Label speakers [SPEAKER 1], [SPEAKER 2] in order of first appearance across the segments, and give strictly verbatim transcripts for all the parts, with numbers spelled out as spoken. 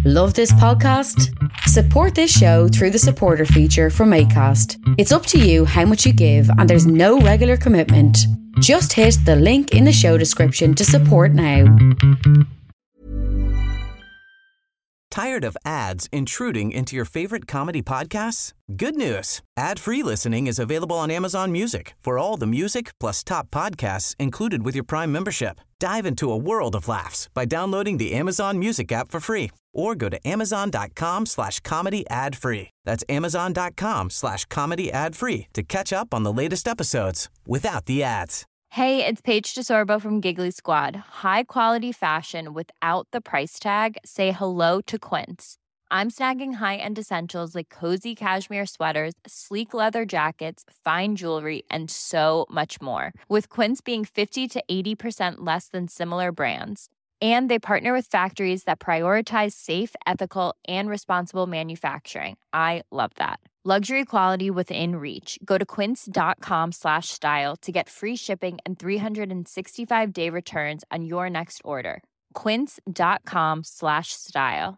[SPEAKER 1] Love this podcast? Support this show through the supporter feature from Acast. It's up to you how much you give and there's no regular commitment. Just hit the link in the show description to support now.
[SPEAKER 2] Tired of ads intruding into your favorite comedy podcasts? Good news. Ad-free listening is available on Amazon Music for all the music plus top podcasts included with your Prime membership. Dive into a world of laughs by downloading the Amazon Music app for free or go to amazon.com slash comedy ad free. That's amazon.com slash comedy ad free to catch up on the latest episodes without the ads.
[SPEAKER 3] Hey, it's Paige DeSorbo from Giggly Squad. High quality fashion without the price tag. Say hello to Quince. I'm snagging high-end essentials like cozy cashmere sweaters, sleek leather jackets, fine jewelry, and so much more. With Quince being fifty to eighty percent less than similar brands. And they partner with factories that prioritize safe, ethical, and responsible manufacturing. I love that. Luxury quality within reach. Go to quince.com slash style to get free shipping and three sixty-five day returns on your next order. Quince.com slash style.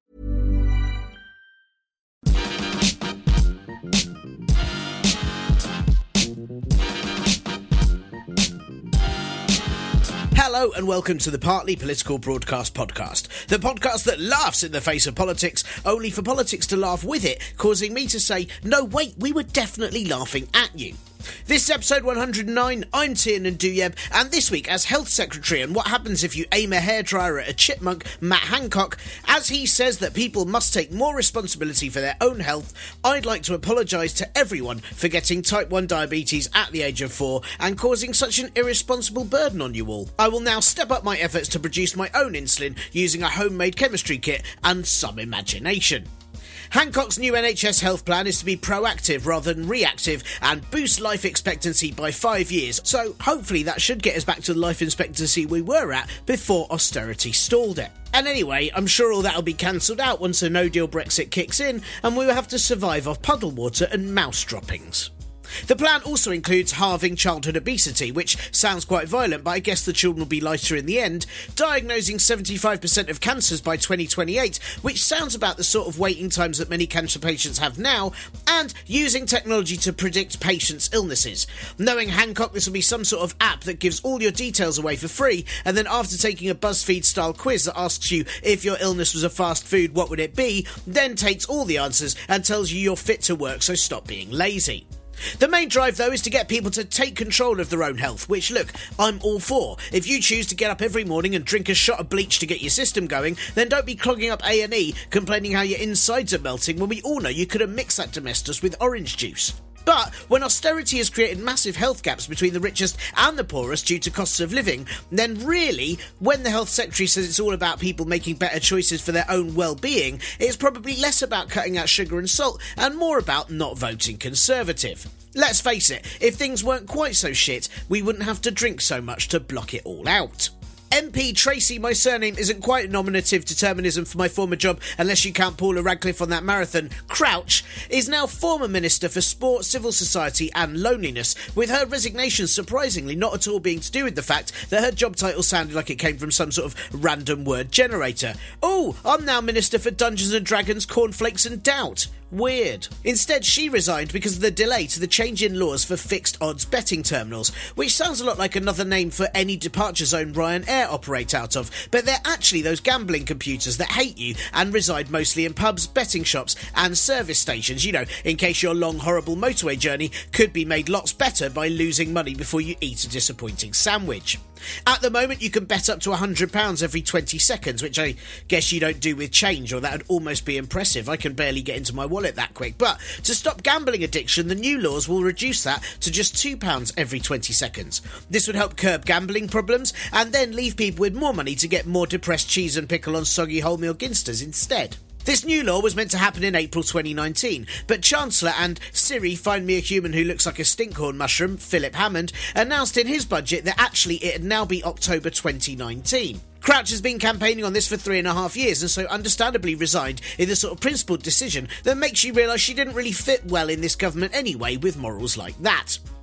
[SPEAKER 4] Hello and welcome to the Partly Political Broadcast podcast, the podcast that laughs in the face of politics, only for politics to laugh with it, causing me to say, no wait, we were definitely laughing at you. This is episode one hundred nine, I'm Tiernan Douieb, and this week as Health Secretary and what happens if you aim a hairdryer at a chipmunk, Matt Hancock, as he says that people must take more responsibility for their own health, I'd like to apologise to everyone for getting type one diabetes at the age of four and causing such an irresponsible burden on you all. I will now step up my efforts to produce my own insulin using a homemade chemistry kit and some imagination. Hancock's new N H S health plan is to be proactive rather than reactive and boost life expectancy by five years, so hopefully that should get us back to the life expectancy we were at before austerity stalled it. And anyway, I'm sure all that'll be cancelled out once a no-deal Brexit kicks in and we will have to survive off puddle water and mouse droppings. The plan also includes halving childhood obesity, which sounds quite violent, but I guess the children will be lighter in the end, diagnosing seventy-five percent of cancers by twenty twenty-eight, which sounds about the sort of waiting times that many cancer patients have now, and using technology to predict patients' illnesses. Knowing Hancock, this will be some sort of app that gives all your details away for free, and then after taking a BuzzFeed-style quiz that asks you if your illness was a fast food, what would it be, then takes all the answers and tells you you're fit to work, so stop being lazy. The main drive, though, is to get people to take control of their own health, which, look, I'm all for. If you choose to get up every morning and drink a shot of bleach to get your system going, then don't be clogging up A and E complaining how your insides are melting when we all know you could have mixed that domestos with orange juice. But when austerity has created massive health gaps between the richest and the poorest due to costs of living, then really, when the Health Secretary says it's all about people making better choices for their own well-being, it's probably less about cutting out sugar and salt and more about not voting Conservative. Let's face it, if things weren't quite so shit, we wouldn't have to drink so much to block it all out. M P Tracy, my surname isn't quite nominative determinism for my former job unless you count Paula Radcliffe on that marathon, Crouch, is now former Minister for Sport, Civil Society and Loneliness, with her resignation surprisingly not at all being to do with the fact that her job title sounded like it came from some sort of random word generator. Oh, I'm now Minister for Dungeons and Dragons, Cornflakes and Doubt. Weird. Instead, she resigned because of the delay to the change in laws for fixed odds betting terminals, which sounds a lot like another name for any departure zone Ryanair operate out of, but they're actually those gambling computers that hate you and reside mostly in pubs, betting shops and service stations, you know, in case your long horrible motorway journey could be made lots better by losing money before you eat a disappointing sandwich. At the moment, you can bet up to one hundred pounds every twenty seconds, which I guess you don't do with change, or that would almost be impressive. I can barely get into my wallet that quick. But to stop gambling addiction, the new laws will reduce that to just two pounds every twenty seconds. This would help curb gambling problems and then leave people with more money to get more depressed cheese and pickle on soggy wholemeal Ginsters instead. This new law was meant to happen in April twenty nineteen, but Chancellor and Siri, find me a human who looks like a stinkhorn mushroom, Philip Hammond, announced in his budget that actually it'd now be October twenty nineteen. Crouch has been campaigning on this for three and a half years and so understandably resigned in the sort of principled decision that makes you realise she didn't really fit well in this government anyway with morals like that.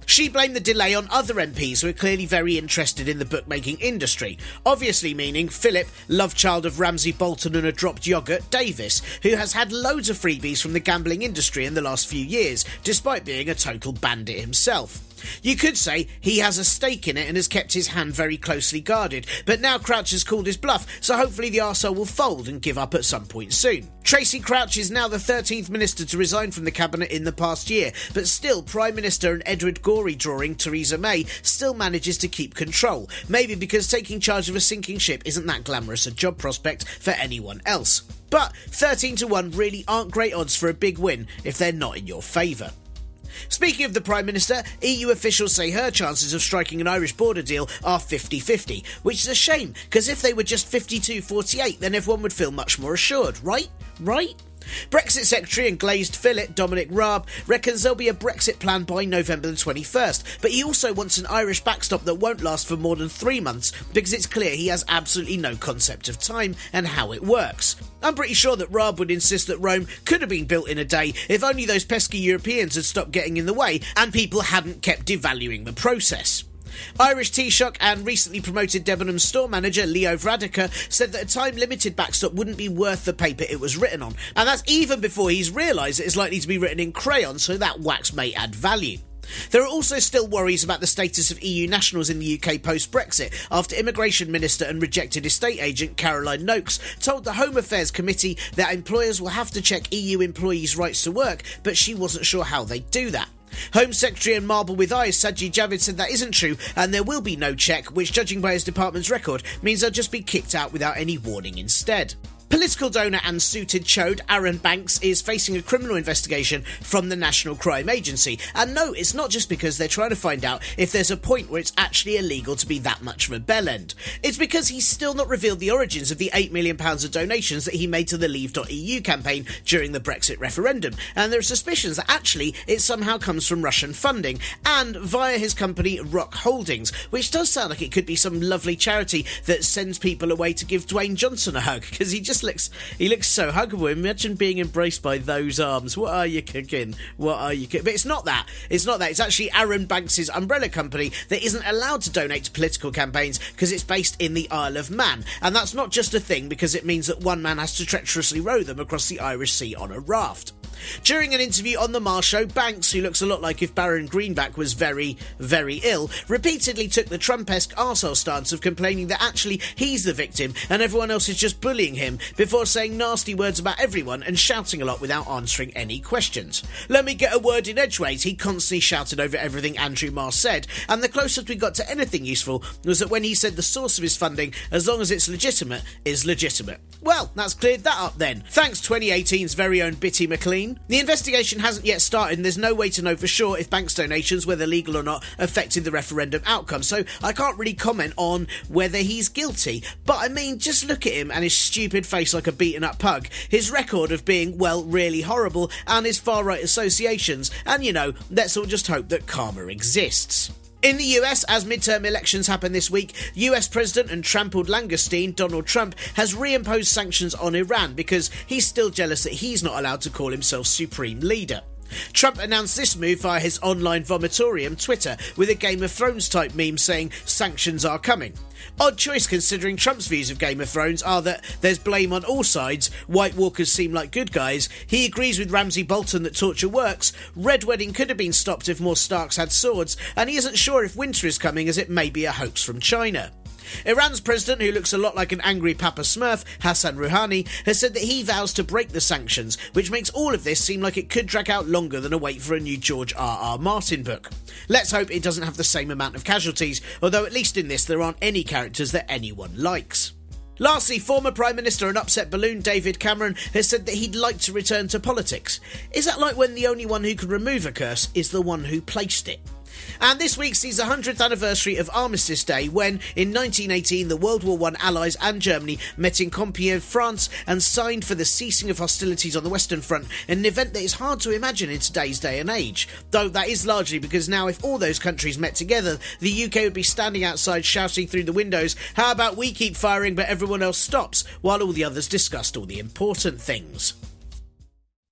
[SPEAKER 4] She blamed the delay on other M Ps who are clearly very interested in the bookmaking industry, obviously meaning Philip, love child of Ramsay Bolton and a dropped yoghurt, Davis, who has had loads of freebies from the gambling industry in the last few years, despite being a total bandit himself. You could say he has a stake in it and has kept his hand very closely guarded, but now Crouch has called his bluff, so hopefully the arsehole will fold and give up at some point soon. Tracy Crouch is now the thirteenth minister to resign from the cabinet in the past year, but still Prime Minister and Edward Gorey drawing Theresa May still manages to keep control, maybe because taking charge of a sinking ship isn't that glamorous a job prospect for anyone else. But thirteen to one really aren't great odds for a big win if they're not in your favour. Speaking of the Prime Minister, E U officials say her chances of striking an Irish border deal are fifty-fifty, which is a shame, because if they were just fifty-two forty-eight, then everyone would feel much more assured, right? Right? Brexit Secretary and glazed fillet Dominic Raab reckons there'll be a Brexit plan by November the twenty-first, but he also wants an Irish backstop that won't last for more than three months because it's clear he has absolutely no concept of time and how it works. I'm pretty sure that Raab would insist that Rome could have been built in a day if only those pesky Europeans had stopped getting in the way and people hadn't kept devaluing the process. Irish Taoiseach and recently promoted Debenhams store manager Leo Varadkar said that a time-limited backstop wouldn't be worth the paper it was written on, and that's even before he's realised that it's likely to be written in crayon, so that wax may add value. There are also still worries about the status of E U nationals in the U K post-Brexit after Immigration Minister and rejected estate agent Caroline Noakes told the Home Affairs Committee that employers will have to check E U employees' rights to work, but she wasn't sure how they'd do that. Home Secretary and Marble with Eyes Sajid Javid said that isn't true and there will be no check, which judging by his department's record means they'll just be kicked out without any warning instead. Political donor and suited chode Aaron Banks is facing a criminal investigation from the National Crime Agency. And no, it's not just because they're trying to find out if there's a point where it's actually illegal to be that much of a bellend. It's because he's still not revealed the origins of the eight million pounds of donations that he made to the Leave dot E U campaign during the Brexit referendum. And there are suspicions that actually it somehow comes from Russian funding and via his company Rock Holdings, which does sound like it could be some lovely charity that sends people away to give Dwayne Johnson a hug, because he just looks he looks so huggable. Imagine being embraced by those arms. What are you cooking? What are you cooking? But it's not that. It's not that. It's actually Aaron Banks' umbrella company that isn't allowed to donate to political campaigns because it's based in the Isle of Man. And that's not just a thing because it means that one man has to treacherously row them across the Irish Sea on a raft. During an interview on The Marr Show, Banks, who looks a lot like if Baron Greenback was very, very ill, repeatedly took the Trump-esque arsehole stance of complaining that actually he's the victim and everyone else is just bullying him, before saying nasty words about everyone and shouting a lot without answering any questions. Let me get a word in edgeways, he constantly shouted over everything Andrew Marr said, and the closest we got to anything useful was that when he said the source of his funding, as long as it's legitimate, is legitimate. Well, that's cleared that up then. Thanks twenty eighteen's very own Bitty McLean. The investigation hasn't yet started and there's no way to know for sure if Banks' donations, whether legal or not, affected the referendum outcome, so I can't really comment on whether he's guilty. But I mean, just look at him and his stupid face like a beaten up pug, his record of being, well, really horrible, and his far-right associations, and you know, let's all just hope that karma exists. In the U S, as midterm elections happen this week, U S President and trampled langoustine Donald Trump has reimposed sanctions on Iran because he's still jealous that he's not allowed to call himself supreme leader. Trump announced this move via his online vomitorium Twitter with a Game of Thrones type meme saying sanctions are coming. Odd choice considering Trump's views of Game of Thrones are that there's blame on all sides, White Walkers seem like good guys, he agrees with Ramsay Bolton that torture works, Red Wedding could have been stopped if more Starks had swords, and he isn't sure if winter is coming as it may be a hoax from China. Iran's president, who looks a lot like an angry Papa Smurf, Hassan Rouhani, has said that he vows to break the sanctions, which makes all of this seem like it could drag out longer than a wait for a new George R R Martin book. Let's hope it doesn't have the same amount of casualties, although at least in this there aren't any characters that anyone likes. Lastly, former Prime Minister and upset balloon David Cameron has said that he'd like to return to politics. Is that like when the only one who can remove a curse is the one who placed it? And this week sees the one hundredth anniversary of Armistice Day when, in nineteen eighteen, the World War One allies and Germany met in Compiègne, France and signed for the ceasing of hostilities on the Western Front, an event that is hard to imagine in today's day and age. Though that is largely because now if all those countries met together, the U K would be standing outside shouting through the windows, how about we keep firing but everyone else stops, while all the others discussed all the important things.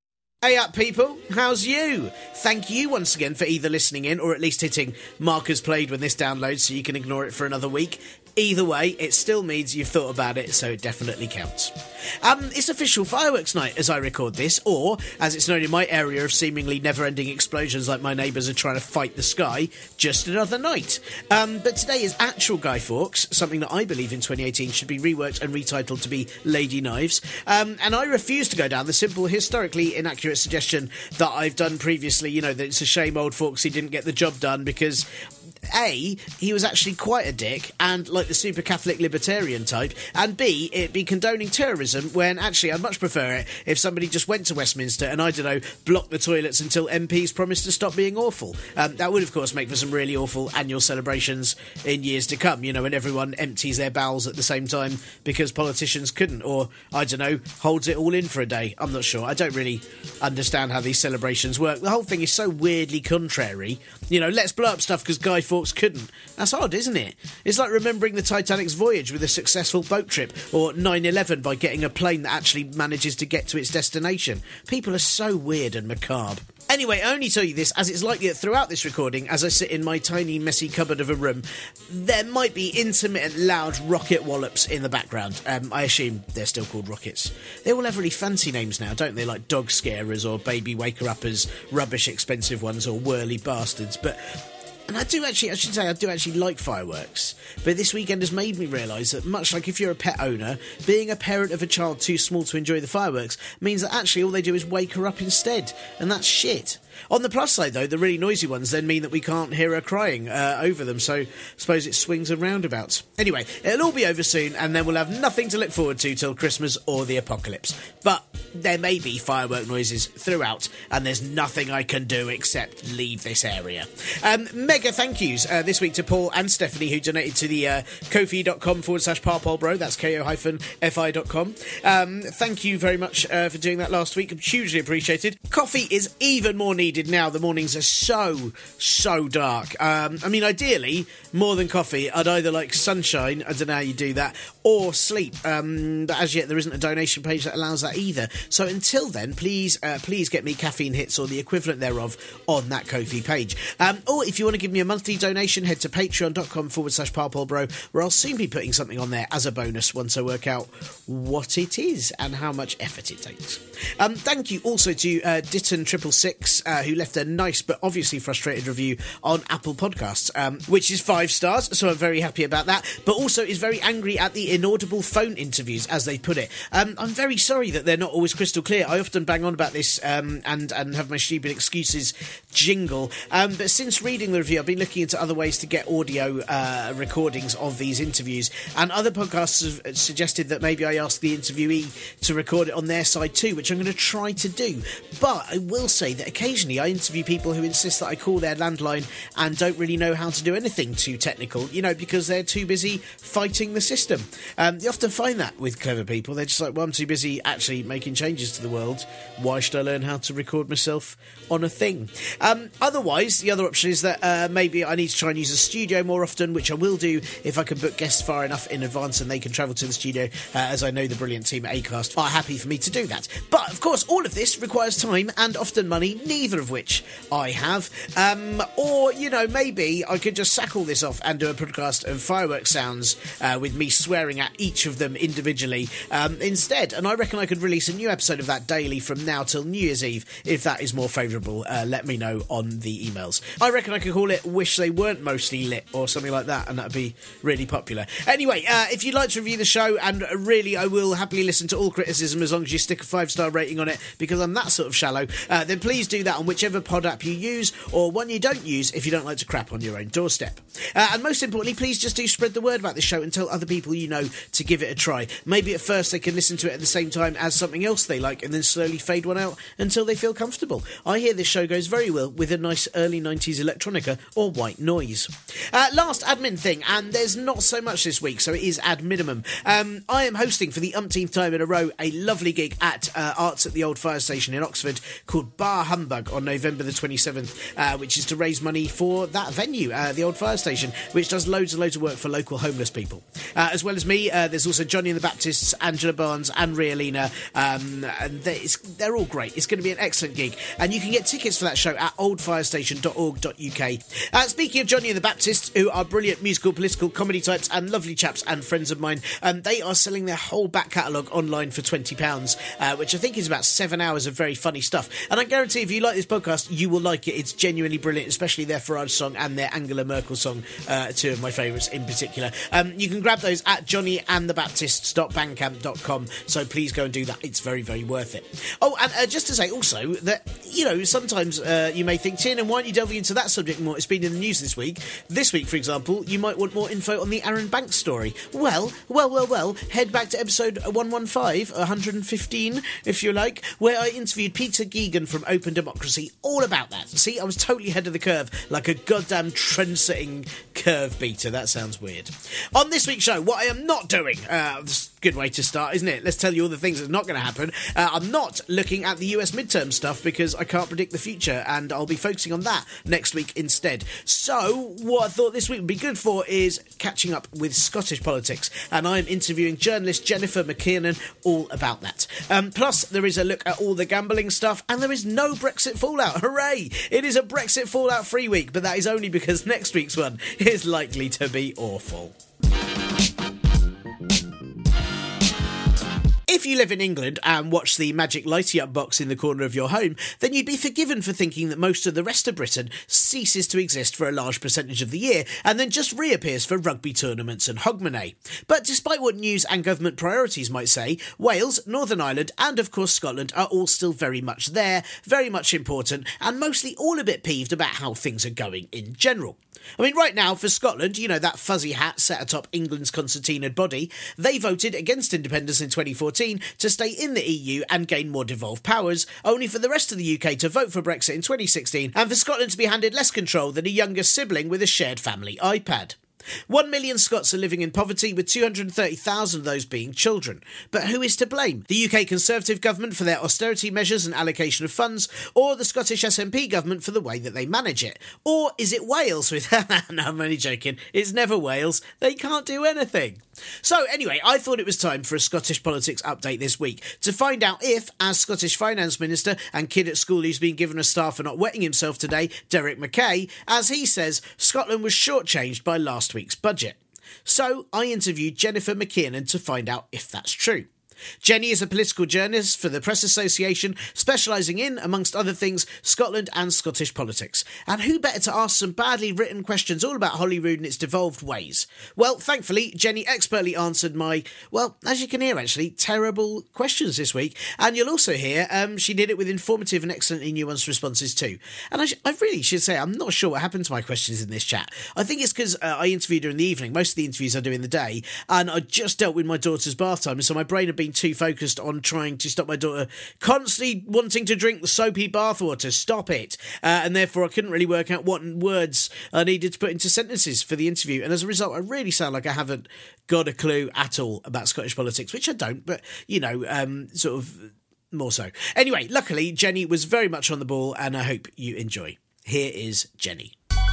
[SPEAKER 4] Hey up, people. How's you? Thank you once again for either listening in or at least hitting markers played when this downloads so you can ignore it for another week. Either way, it still means you've thought about it, so it definitely counts. Um, it's official fireworks night as I record this, or, as it's known in my area of seemingly never-ending explosions like my neighbours are trying to fight the sky, just another night. Um, but today is actual Guy Fawkes, something that I believe in twenty eighteen should be reworked and retitled to be Lady Knives. Um, and I refuse to go down the simple, historically inaccurate suggestion that I've done previously, you know, that it's a shame old Fawkesy didn't get the job done because... A, he was actually quite a dick and like the super Catholic libertarian type, and B, it'd be condoning terrorism when actually I'd much prefer it if somebody just went to Westminster and, I don't know, blocked the toilets until M Ps promised to stop being awful. Um, that would, of course, make for some really awful annual celebrations in years to come, you know, when everyone empties their bowels at the same time because politicians couldn't, or, I don't know, holds it all in for a day. I'm not sure. I don't really understand how these celebrations work. The whole thing is so weirdly contrary. You know, let's blow up stuff because Guy Fawkes couldn't. That's odd, isn't it? It's like remembering the Titanic's voyage with a successful boat trip, or nine eleven by getting a plane that actually manages to get to its destination. People are so weird and macabre. Anyway, I only tell you this as it's likely that throughout this recording, as I sit in my tiny, messy cupboard of a room, there might be intermittent, loud rocket wallops in the background. Um, I assume they're still called rockets. They all have really fancy names now, don't they? Like dog scarers or baby waker-uppers, rubbish expensive ones or whirly bastards. But... And I do actually, I should say, I do actually like fireworks. But this weekend has made me realise that much like if you're a pet owner, being a parent of a child too small to enjoy the fireworks means that actually all they do is wake her up instead. And that's shit. On the plus side, though, the really noisy ones then mean that we can't hear her crying uh, over them, so I suppose it swings and roundabouts. Anyway, it'll all be over soon, and then we'll have nothing to look forward to till Christmas or the apocalypse. But there may be firework noises throughout, and there's nothing I can do except leave this area. Um, mega thank yous uh, this week to Paul and Stephanie, who donated to the uh, ko-fi.com forward slash parpolbro, that's ko-fi.com. Um, thank you very much uh, for doing that last week, hugely appreciated. Coffee is even more needed now. The mornings are so, so dark. Um, I mean, ideally, more than coffee, I'd either like sunshine, I don't know how you do that, or sleep. Um, but as yet, there isn't a donation page that allows that either. So until then, please, uh, please get me caffeine hits or the equivalent thereof on that Ko-fi page. Um, or if you want to give me a monthly donation, head to patreon.com forward slash parpolbro, where I'll soon be putting something on there as a bonus once I work out what it is and how much effort it takes. Um, thank you also to uh, Ditton triple six, uh, who left a nice but obviously frustrated review on Apple Podcasts, um, which is five stars, so I'm very happy about that, but also is very angry at the inaudible phone interviews, as they put it. Um, I'm very sorry that they're not always crystal clear. I often bang on about this um, and, and have my stupid excuses jingle, um, but since reading the review, I've been looking into other ways to get audio uh, recordings of these interviews, and other podcasts have suggested that maybe I ask the interviewee to record it on their side too, which I'm going to try to do. But I will say that occasionally I interview people who insist that I call their landline and don't really know how to do anything too technical, you know, because they're too busy fighting the system. Um, you often find that with clever people. They're just like, well, I'm too busy actually making changes to the world. Why should I learn how to record myself on a thing? Um, otherwise, the other option is that uh, maybe I need to try and use a studio more often, which I will do if I can book guests far enough in advance and they can travel to the studio, uh, as I know the brilliant team at Acast are happy for me to do that. But, of course, all of this requires time and often money, neither of which I have. Um, or, you know, maybe I could just sack all this off and do a podcast of fireworks sounds uh, with me swearing at each of them individually um, instead. And I reckon I could release a new episode of that daily from now till New Year's Eve. If that is more favourable, uh, let me know on the emails. I reckon I could call it Wish They Weren't Mostly Lit or something like that, and that'd be really popular. Anyway, uh, if you'd like to review the show, and really I will happily listen to all criticism as long as you stick a five-star rating on it, because I'm that sort of shallow, uh, then please do that on whichever pod app you use, or one you don't use if you don't like to crap on your own doorstep. Uh, and most importantly, please just do spread the word about this show and tell other people you know to give it a try. Maybe at first they can listen to it at the same time as something else they like, and then slowly fade one out until they feel comfortable. I hear this show goes very well with a nice early nineties electronica or white noise. Uh, last admin thing, and there's not so much this week, so it is ad minimum. Um, I am hosting for the umpteenth time in a row a lovely gig at uh, Arts at the Old Fire Station in Oxford called Bar Humbug on November the twenty-seventh, uh, which is to raise money for that venue, uh, the Old Fire Station, which does loads and loads of work for local homeless people. Uh, as well as me, uh, there's also Johnny and the Baptists, Angela Barnes and Rialina, um, um, and they, it's, they're all great. It's going to be an excellent gig, and you can get tickets for that show at old fire station dot org dot U K. Uh, speaking of Johnny and the Baptists, who are brilliant musical, political comedy types and lovely chaps and friends of mine, um, they are selling their whole back catalogue online for twenty pounds, uh, which I think is about seven hours of very funny stuff. And I guarantee if you like this podcast, you will like it. It's genuinely brilliant, especially their Farage song and their Angela Merkel song, uh, two of my favourites in particular. Um, you can grab those at johnny and the baptists dot bandcamp dot com, so please go and do that. It's very, very worth it. Oh, and uh, just to say also that, you know, sometimes uh, you may think, Tin, and why aren't you delving into that subject more? It's been in the news this week. This week, for example, you might want more info on the Aaron Banks story. Well, well, well, well, head back to episode one fifteen, one fifteen, if you like, where I interviewed Peter Geoghegan from Open Democracy all about that. See, I was totally ahead of the curve, like a goddamn trend-setting curve beater. That sounds weird. On this week's show, what I am not doing, uh, this is a good way to start, isn't it? Let's tell you all the things that's not going to happen. Uh, I'm not looking at the U S midterm stuff because I can't predict the future, and I'll be focusing on that next week instead. So, what I thought this week would be good for is catching up with Scottish politics, and I'm interviewing journalist Jennifer McKiernan all about that. Um, plus, there is a look at all the gambling stuff, and there is no Brexit fallout. Hooray! It is a Brexit fallout-free week, but that is only because next week's one is likely to be awful. If you live in England and watch the magic lighty up box in the corner of your home, then you'd be forgiven for thinking that most of the rest of Britain ceases to exist for a large percentage of the year and then just reappears for rugby tournaments and hogmanay. But despite what news and government priorities might say, Wales, Northern Ireland and of course Scotland are all still very much there, very much important, and mostly all a bit peeved about how things are going in general. I mean, right now, for Scotland, you know, that fuzzy hat set atop England's concertinaed body, they voted against independence in twenty fourteen to stay in the E U and gain more devolved powers, only for the rest of the U K to vote for Brexit in twenty sixteen and for Scotland to be handed less control than a younger sibling with a shared family iPad. One million Scots are living in poverty, with two hundred thirty thousand of those being children. But who is to blame? The U K Conservative government for their austerity measures and allocation of funds, or the Scottish S N P government for the way that they manage it? Or is it Wales with... No, I'm only joking. It's never Wales. They can't do anything. So anyway, I thought it was time for a Scottish politics update this week to find out if, as Scottish Finance Minister and kid at school who's been given a star for not wetting himself today, Derek Mackay, as he says, Scotland was shortchanged by last week's budget. So I interviewed Jennifer McKiernan to find out if that's true. Jenny is a political journalist for the Press Association, specialising in, amongst other things, Scotland and Scottish politics. And who better to ask some badly written questions all about Holyrood and its devolved ways? Well, thankfully, Jenny expertly answered my, well, as you can hear actually, terrible questions this week. And you'll also hear um, she did it with informative and excellently nuanced responses too. And I, sh- I really should say I'm not sure what happened to my questions in this chat. I think it's because uh, I interviewed her in the evening. Most of the interviews I do in the day. And I just dealt with my daughter's bath time, so my brain had been too focused on trying to stop my daughter constantly wanting to drink the soapy bathwater. Stop it. Uh, and therefore I couldn't really work out what words I needed to put into sentences for the interview. And as a result, I really sound like I haven't got a clue at all about Scottish politics, which I don't, but, you know, um, sort of more so. Anyway, luckily, Jenny was very much on the ball, and I hope you enjoy. Here is Jenny.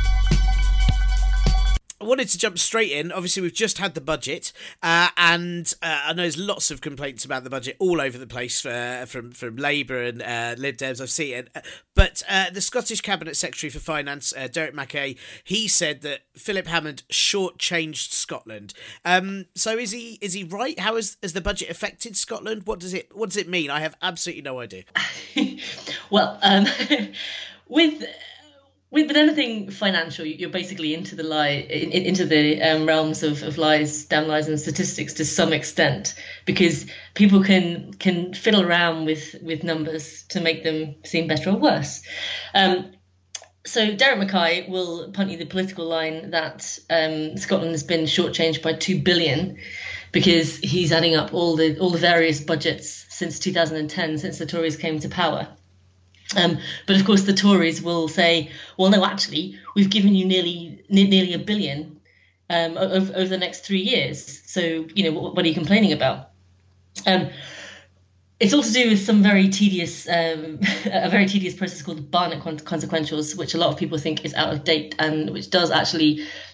[SPEAKER 4] I wanted to jump straight in. Obviously, we've just had the budget, uh, and uh, I know there's lots of complaints about the budget all over the place uh, from from Labour and uh, Lib Dems. I've seen it, but uh, the Scottish Cabinet Secretary for Finance, uh, Derek Mackay, he said that Philip Hammond shortchanged Scotland. Um, so is he is he right? How has has the budget affected Scotland? What does it what does it mean? I have absolutely no idea.
[SPEAKER 5] well, um, with. With, with anything financial, you're basically into the lie, in, into the um, realms of, of lies, damn lies, and statistics to some extent, because people can can fiddle around with, with numbers to make them seem better or worse. Um, so Derek Mackay will punt you the political line that um, Scotland has been shortchanged by two billion, because he's adding up all the all the various budgets since two thousand ten, since the Tories came to power. Um, but of course, the Tories will say, well, no, actually, we've given you nearly ne- nearly a billion um, over, over the next three years. So, you know, what, what are you complaining about? Um, it's all to do with some very tedious, um, a very tedious process called Barnett consequentials, which a lot of people think is out of date and which does actually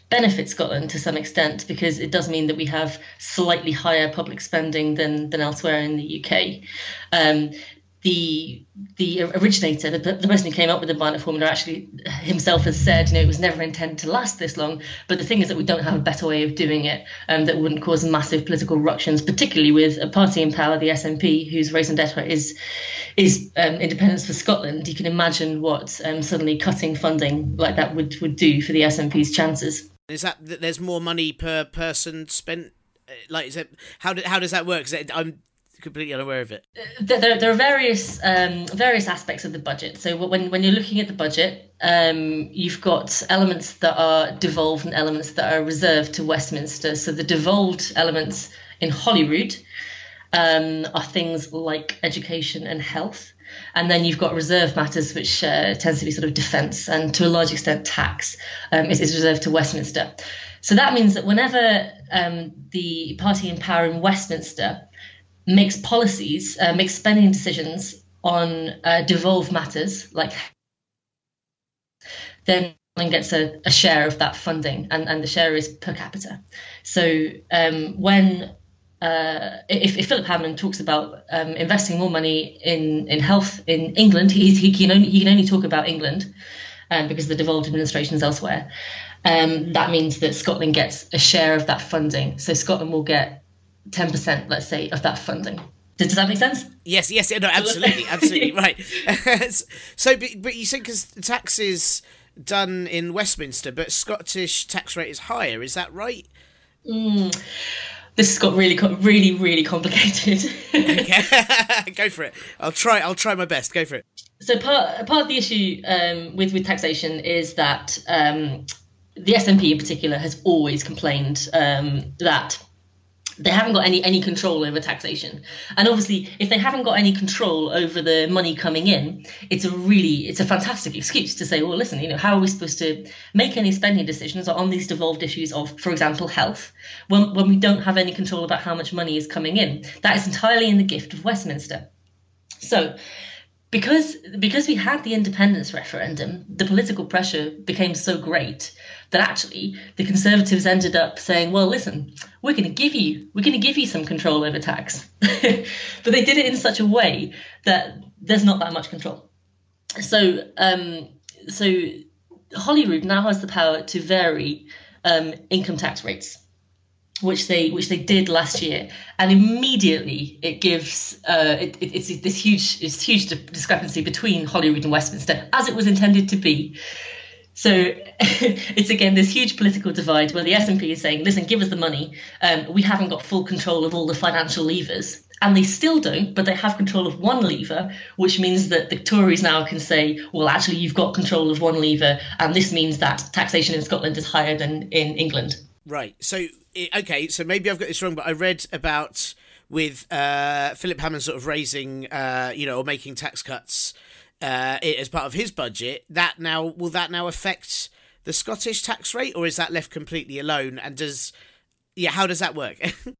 [SPEAKER 5] benefit Scotland to some extent, because it does mean that we have slightly higher public spending than than elsewhere in the U K. Um, the the originator, the, the person who came up with the Barnett formula, actually himself has said, you know, it was never intended to last this long. But the thing is that we don't have a better way of doing it um, that wouldn't cause massive political ructions, particularly with a party in power, the S N P, whose raison d'etre is is um, independence for Scotland. You can imagine what um, suddenly cutting funding like that would, would do for the S N P's chances.
[SPEAKER 4] Is that that there's more money per person spent? Like, is it, how do, how does that work? Is it, I'm completely unaware of it.
[SPEAKER 5] There, there are various um, various aspects of the budget. So when when you're looking at the budget, um, you've got elements that are devolved and elements that are reserved to Westminster. So the devolved elements in Holyrood um, are things like education and health. And then you've got reserve matters, which uh, tends to be sort of defence and to a large extent tax um, is, is reserved to Westminster. So that means that whenever um, the party in power in Westminster makes policies, uh, makes spending decisions on uh, devolved matters, like then gets a, a share of that funding, and, and the share is per capita. So um, when uh, if, if Philip Hammond talks about um, investing more money in, in health in England, he, he can only he can only talk about England um, because the devolved administration is elsewhere. Um, that means that Scotland gets a share of that funding. So Scotland will get ten percent, let's say, of that funding. Does that make sense?
[SPEAKER 4] Yes, yes, no, absolutely, absolutely, right. So, but, but you said because the tax is done in Westminster, but Scottish tax rate is higher, is that right?
[SPEAKER 5] Mm. This has got really, really, really complicated.
[SPEAKER 4] Okay, go for it. I'll try. I'll try my best. Go for it.
[SPEAKER 5] So part part of the issue um, with with taxation is that um, the S N P in particular has always complained um, that they haven't got any any control over taxation. And obviously, if they haven't got any control over the money coming in, it's a really, it's a fantastic excuse to say, well, listen, you know, how are we supposed to make any spending decisions on these devolved issues of, for example, health, when, when we don't have any control about how much money is coming in? That is entirely in the gift of Westminster. So because because we had the independence referendum, the political pressure became so great that actually the Conservatives ended up saying, well, listen, we're going to give you we're going to give you some control over tax. But they did it in such a way that there's not that much control. So um, so Holyrood now has the power to vary um, income tax rates, which they which they did last year, and immediately it gives uh, it, it, it's this huge this huge discrepancy between Holyrood and Westminster, as it was intended to be. So it's again this huge political divide where the S N P is saying, listen, give us the money. Um, we haven't got full control of all the financial levers. And they still don't, but they have control of one lever, which means that the Tories now can say, well, actually, you've got control of one lever. And this means that taxation in Scotland is higher than in England.
[SPEAKER 4] Right. So, okay, so maybe I've got this wrong, but I read about with uh, Philip Hammond sort of raising, uh, you know, or making tax cuts uh, as part of his budget. That now, will that now affect the Scottish tax rate, or is that left completely alone? And does, yeah, how does that work?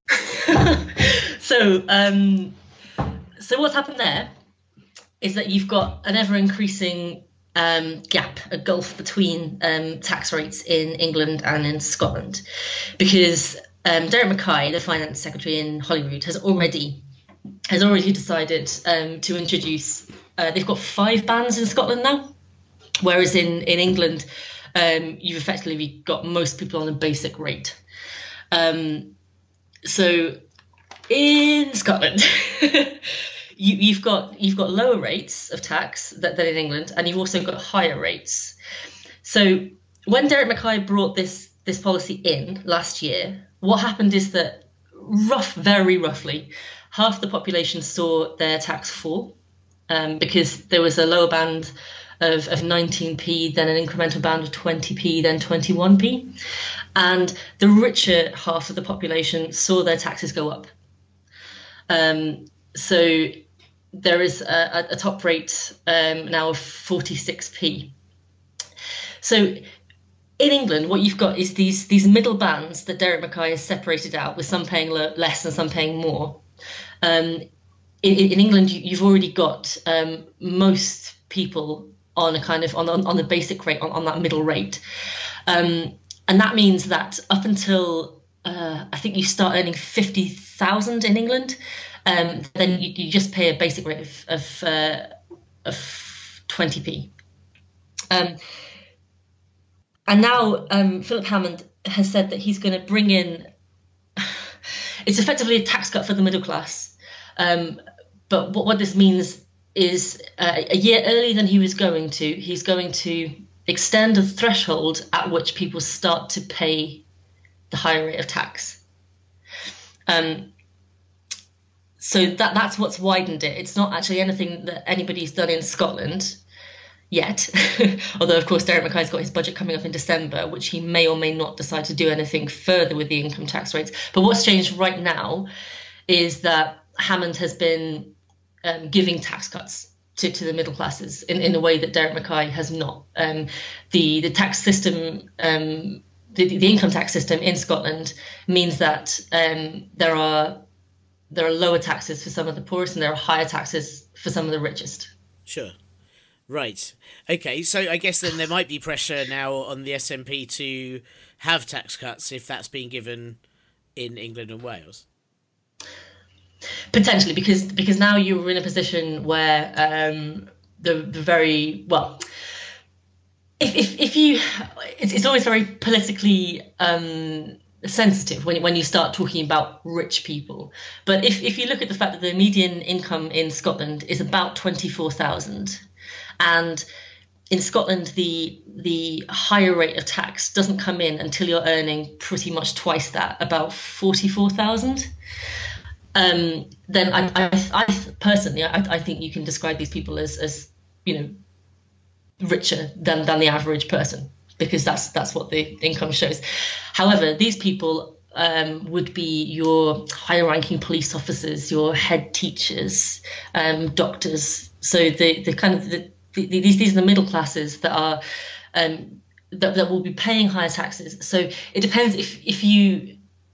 [SPEAKER 5] so, um, so what's happened there is that you've got an ever increasing Um, gap, a gulf between um, tax rates in England and in Scotland, because um, Derek Mackay, the finance secretary in Holyrood, has already has already decided um, to introduce. Uh, they've got five bands in Scotland now, whereas in in England, um, you've effectively got most people on a basic rate. Um, so in Scotland. You, you've got you've got lower rates of tax than, than in England, and you've also got higher rates. So when Derek Mackay brought this this policy in last year, what happened is that rough, very roughly, half the population saw their tax fall um, because there was a lower band of, of nineteen p, then an incremental band of twenty p, then twenty-one p, and the richer half of the population saw their taxes go up. Um, so there is a, a top rate um, now of forty-six p. So in England, what you've got is these these middle bands that Derek Mackay has separated out, with some paying lo- less and some paying more. Um, in, in England, you, you've already got um, most people on a kind of on on, on the basic rate, on, on that middle rate. Um, and that means that up until uh, I think you start earning fifty thousand in England, um, then you, you just pay a basic rate of of, uh, of twenty p. Um, and now um, Philip Hammond has said that he's going to bring in. It's effectively a tax cut for the middle class, um, but what, what this means is uh, a year earlier than he was going to, he's going to extend the threshold at which people start to pay the higher rate of tax. Um, so that that's what's widened it. It's not actually anything that anybody's done in Scotland yet, although of course Derek Mackay's got his budget coming up in December, which he may or may not decide to do anything further with the income tax rates. But what's changed right now is that Hammond has been um, giving tax cuts to, to the middle classes in, in a way that Derek Mackay has not. Um, the the tax system, um, the, the income tax system in Scotland means that um, there are there are lower taxes for some of the poorest and there are higher taxes for some of the richest.
[SPEAKER 4] Sure. Right. Okay. So I guess then there might be pressure now on the S N P to have tax cuts if that's being given in England and Wales.
[SPEAKER 5] Potentially, because because now you're in a position where um, the the very well. If if if you, it's, it's always very politically um, sensitive when when you start talking about rich people. But if if you look at the fact that the median income in Scotland is about twenty-four thousand. And in Scotland, the the higher rate of tax doesn't come in until you're earning pretty much twice that, about forty-four thousand. Um, then I, I, I personally, I, I think you can describe these people as, as you know, richer than, than the average person, because that's that's what the income shows. However, these people um, would be your higher-ranking police officers, your head teachers, um, doctors. So the the kind of the These these are the middle classes that are um, that that will be paying higher taxes. So it depends if if you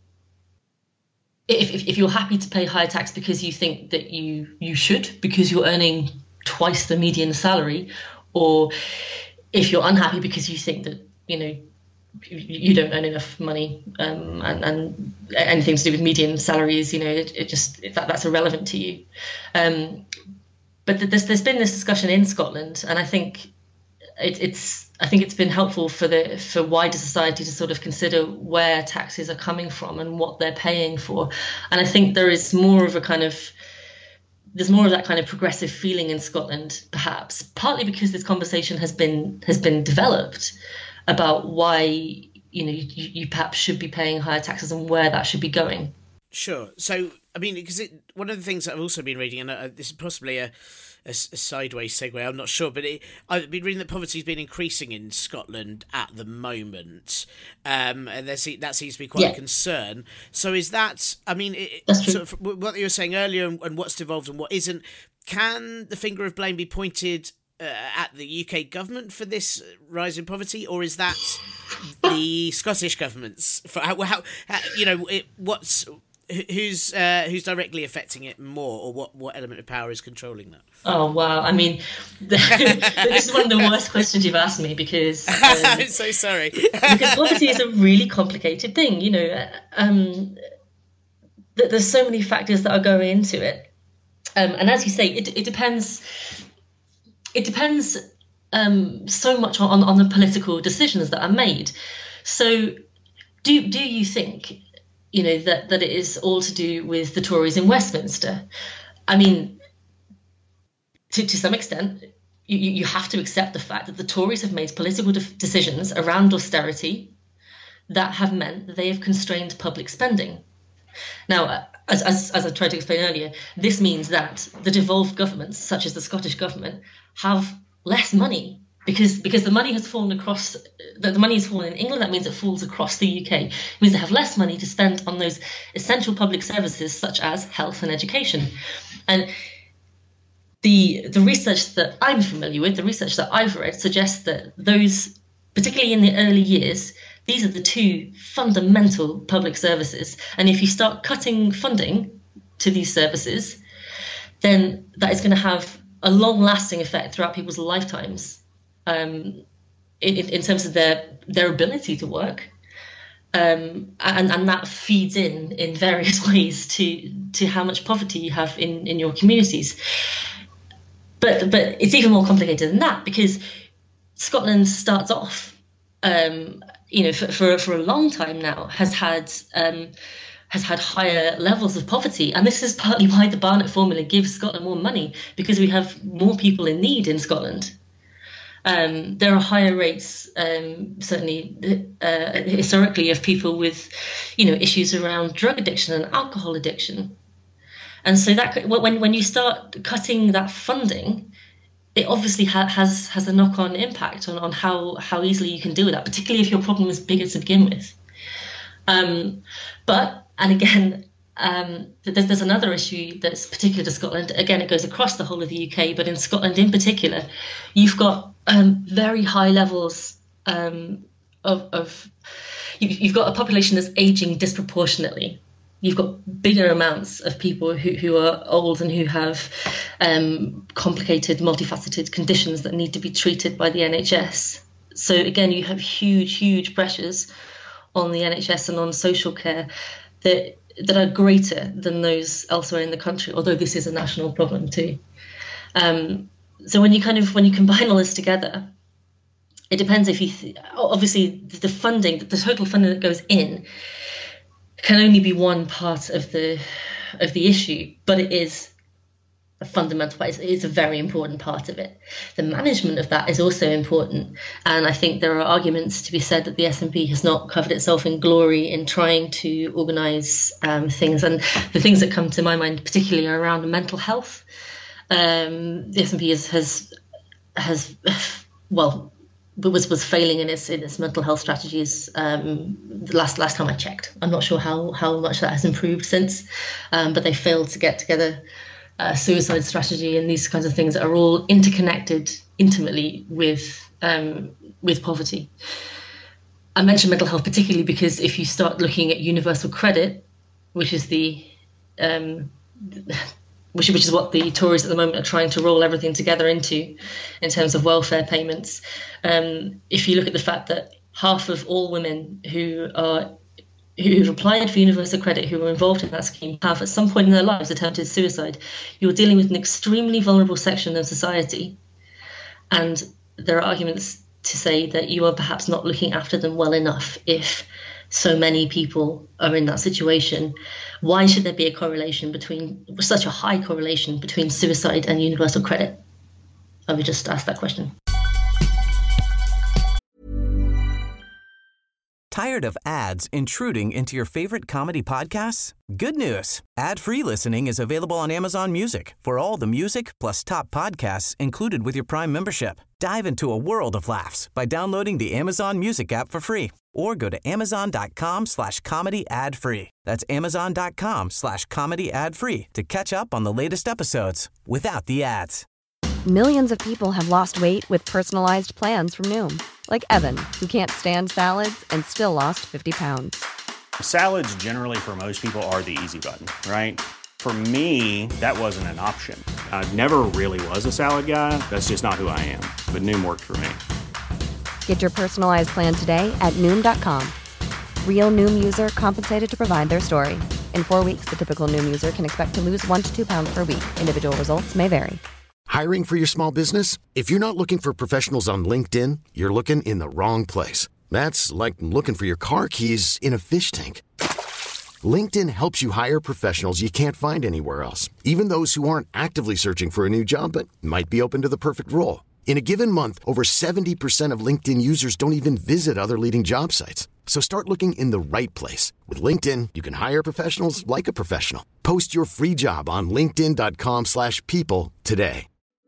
[SPEAKER 5] if if you're happy to pay higher tax because you think that you you should because you're earning twice the median salary, or if you're unhappy because you think that you know you, you don't earn enough money um, and and anything to do with median salaries, you know, it, it just that that's irrelevant to you. Um, But there's there's been this discussion in Scotland, and I think it, it's I think it's been helpful for the for wider society to sort of consider where taxes are coming from and what they're paying for. And I think there is more of a kind of there's more of that kind of progressive feeling in Scotland, perhaps partly because this conversation has been has been developed about why you know you, you perhaps should be paying higher taxes and where that should be going.
[SPEAKER 4] Sure. So, I mean, because it, one of the things that I've also been reading, and uh, this is possibly a, a, a sideways segue, I'm not sure, but it, I've been reading that poverty has been increasing in Scotland at the moment, um, and there's, that seems to be quite yeah. a concern. So is that, I mean, it, sort of what you were saying earlier and, and what's devolved and what isn't, can the finger of blame be pointed uh, at the U K government for this rise in poverty, or is that the Scottish government's, for how, how, how you know, it, what's... Who's uh, who's directly affecting it more, or what, what element of power is controlling that?
[SPEAKER 5] Oh wow! I mean, this is one of the worst questions you've asked me because um,
[SPEAKER 4] I'm so sorry.
[SPEAKER 5] Because poverty is a really complicated thing. You know, um, th- there's so many factors that are going into it, um, and as you say, it it depends. It depends um, so much on on the political decisions that are made. So, do do you think? You know, that, that it is all to do with the Tories in Westminster. I mean, to, to some extent, you, you have to accept the fact that the Tories have made political de- decisions around austerity that have meant that they have constrained public spending. Now, as, as, as I tried to explain earlier, this means that the devolved governments, such as the Scottish government, have less money because because the money has fallen across, the, the money has fallen in England. That means it falls across the U K. It means they have less money to spend on those essential public services such as health and education. And the the research that I'm familiar with, the research that I've read, suggests that those, particularly in the early years, these are the two fundamental public services. And if you start cutting funding to these services, then that is going to have a long-lasting effect throughout people's lifetimes. Um, in, in terms of their their ability to work, Um, and, and that feeds in in various ways to to how much poverty you have in, in your communities. But but it's even more complicated than that, because Scotland starts off, um, you know, for, for for a long time now has had um, has had higher levels of poverty, and this is partly why the Barnett formula gives Scotland more money, because we have more people in need in Scotland. Um, there are higher rates, um, certainly uh, historically, of people with, you know, issues around drug addiction and alcohol addiction. And so that when when you start cutting that funding, it obviously ha- has has a knock-on impact on, on how, how easily you can deal with that, particularly if your problem is bigger to begin with. Um, but, and again, um, there's, there's another issue that's particular to Scotland. Again, it goes across the whole of the U K, but in Scotland in particular, you've got um, very high levels um, of, of you've, you've got a population that's aging disproportionately. You've got bigger amounts of people who, who are old and who have um, complicated, multifaceted conditions that need to be treated by the N H S. So again, you have huge, huge pressures on the N H S and on social care that that are greater than those elsewhere in the country, although this is a national problem too. Um, so when you kind of when you combine all this together, it depends if you th- obviously the funding, the total funding that goes in, can only be one part of the of the issue, but it is a fundamental part. It's a very important part of it. The management of that is also important, and I think there are arguments to be said that the S N P has not covered itself in glory in trying to organise um, things, and the things that come to my mind particularly are around mental health. Um, the S N P has has, has well was was failing in its in its mental health strategies. Um, the last last time I checked, I'm not sure how how much that has improved since, um, but they failed to get together a suicide strategy and these kinds of things that are all interconnected intimately with um, with poverty. I mentioned mental health particularly because if you start looking at universal credit, which is the um, which, which is what the Tories at the moment are trying to roll everything together into in terms of welfare payments. Um, if you look at the fact that half of all women who are who've applied for universal credit, who were involved in that scheme, have at some point in their lives attempted suicide, you're dealing with an extremely vulnerable section of society. And there are arguments to say that you are perhaps not looking after them well enough if so many people are in that situation. Why should there be a correlation between, such a high correlation between suicide and universal credit? I would just ask that question.
[SPEAKER 2] Tired of ads intruding into your favorite comedy podcasts? Good news. Ad-free listening is available on Amazon Music for all the music plus top podcasts included with your Prime membership. Dive into a world of laughs by downloading the Amazon Music app for free or go to amazon.com slash comedy ad free. That's amazon.com slash comedy ad free to catch up on the latest episodes without the ads.
[SPEAKER 6] Millions of people have lost weight with personalized plans from Noom. Like Evan, who can't stand salads and still lost fifty pounds.
[SPEAKER 7] Salads generally for most people are the easy button, right? For me, that wasn't an option. I never really was a salad guy. That's just not who I am. But Noom worked for me.
[SPEAKER 6] Get your personalized plan today at Noom dot com. Real Noom user compensated to provide their story. In four weeks, the typical Noom user can expect to lose one to two pounds per week. Individual results may vary.
[SPEAKER 8] Hiring for your small business? If you're not looking for professionals on LinkedIn, you're looking in the wrong place. That's like looking for your car keys in a fish tank. LinkedIn helps you hire professionals you can't find anywhere else, even those who aren't actively searching for a new job but might be open to the perfect role. In a given month, over seventy percent of LinkedIn users don't even visit other leading job sites. So start looking in the right place. With LinkedIn, you can hire professionals like a professional. Post your free job on linkedin.com slash people today.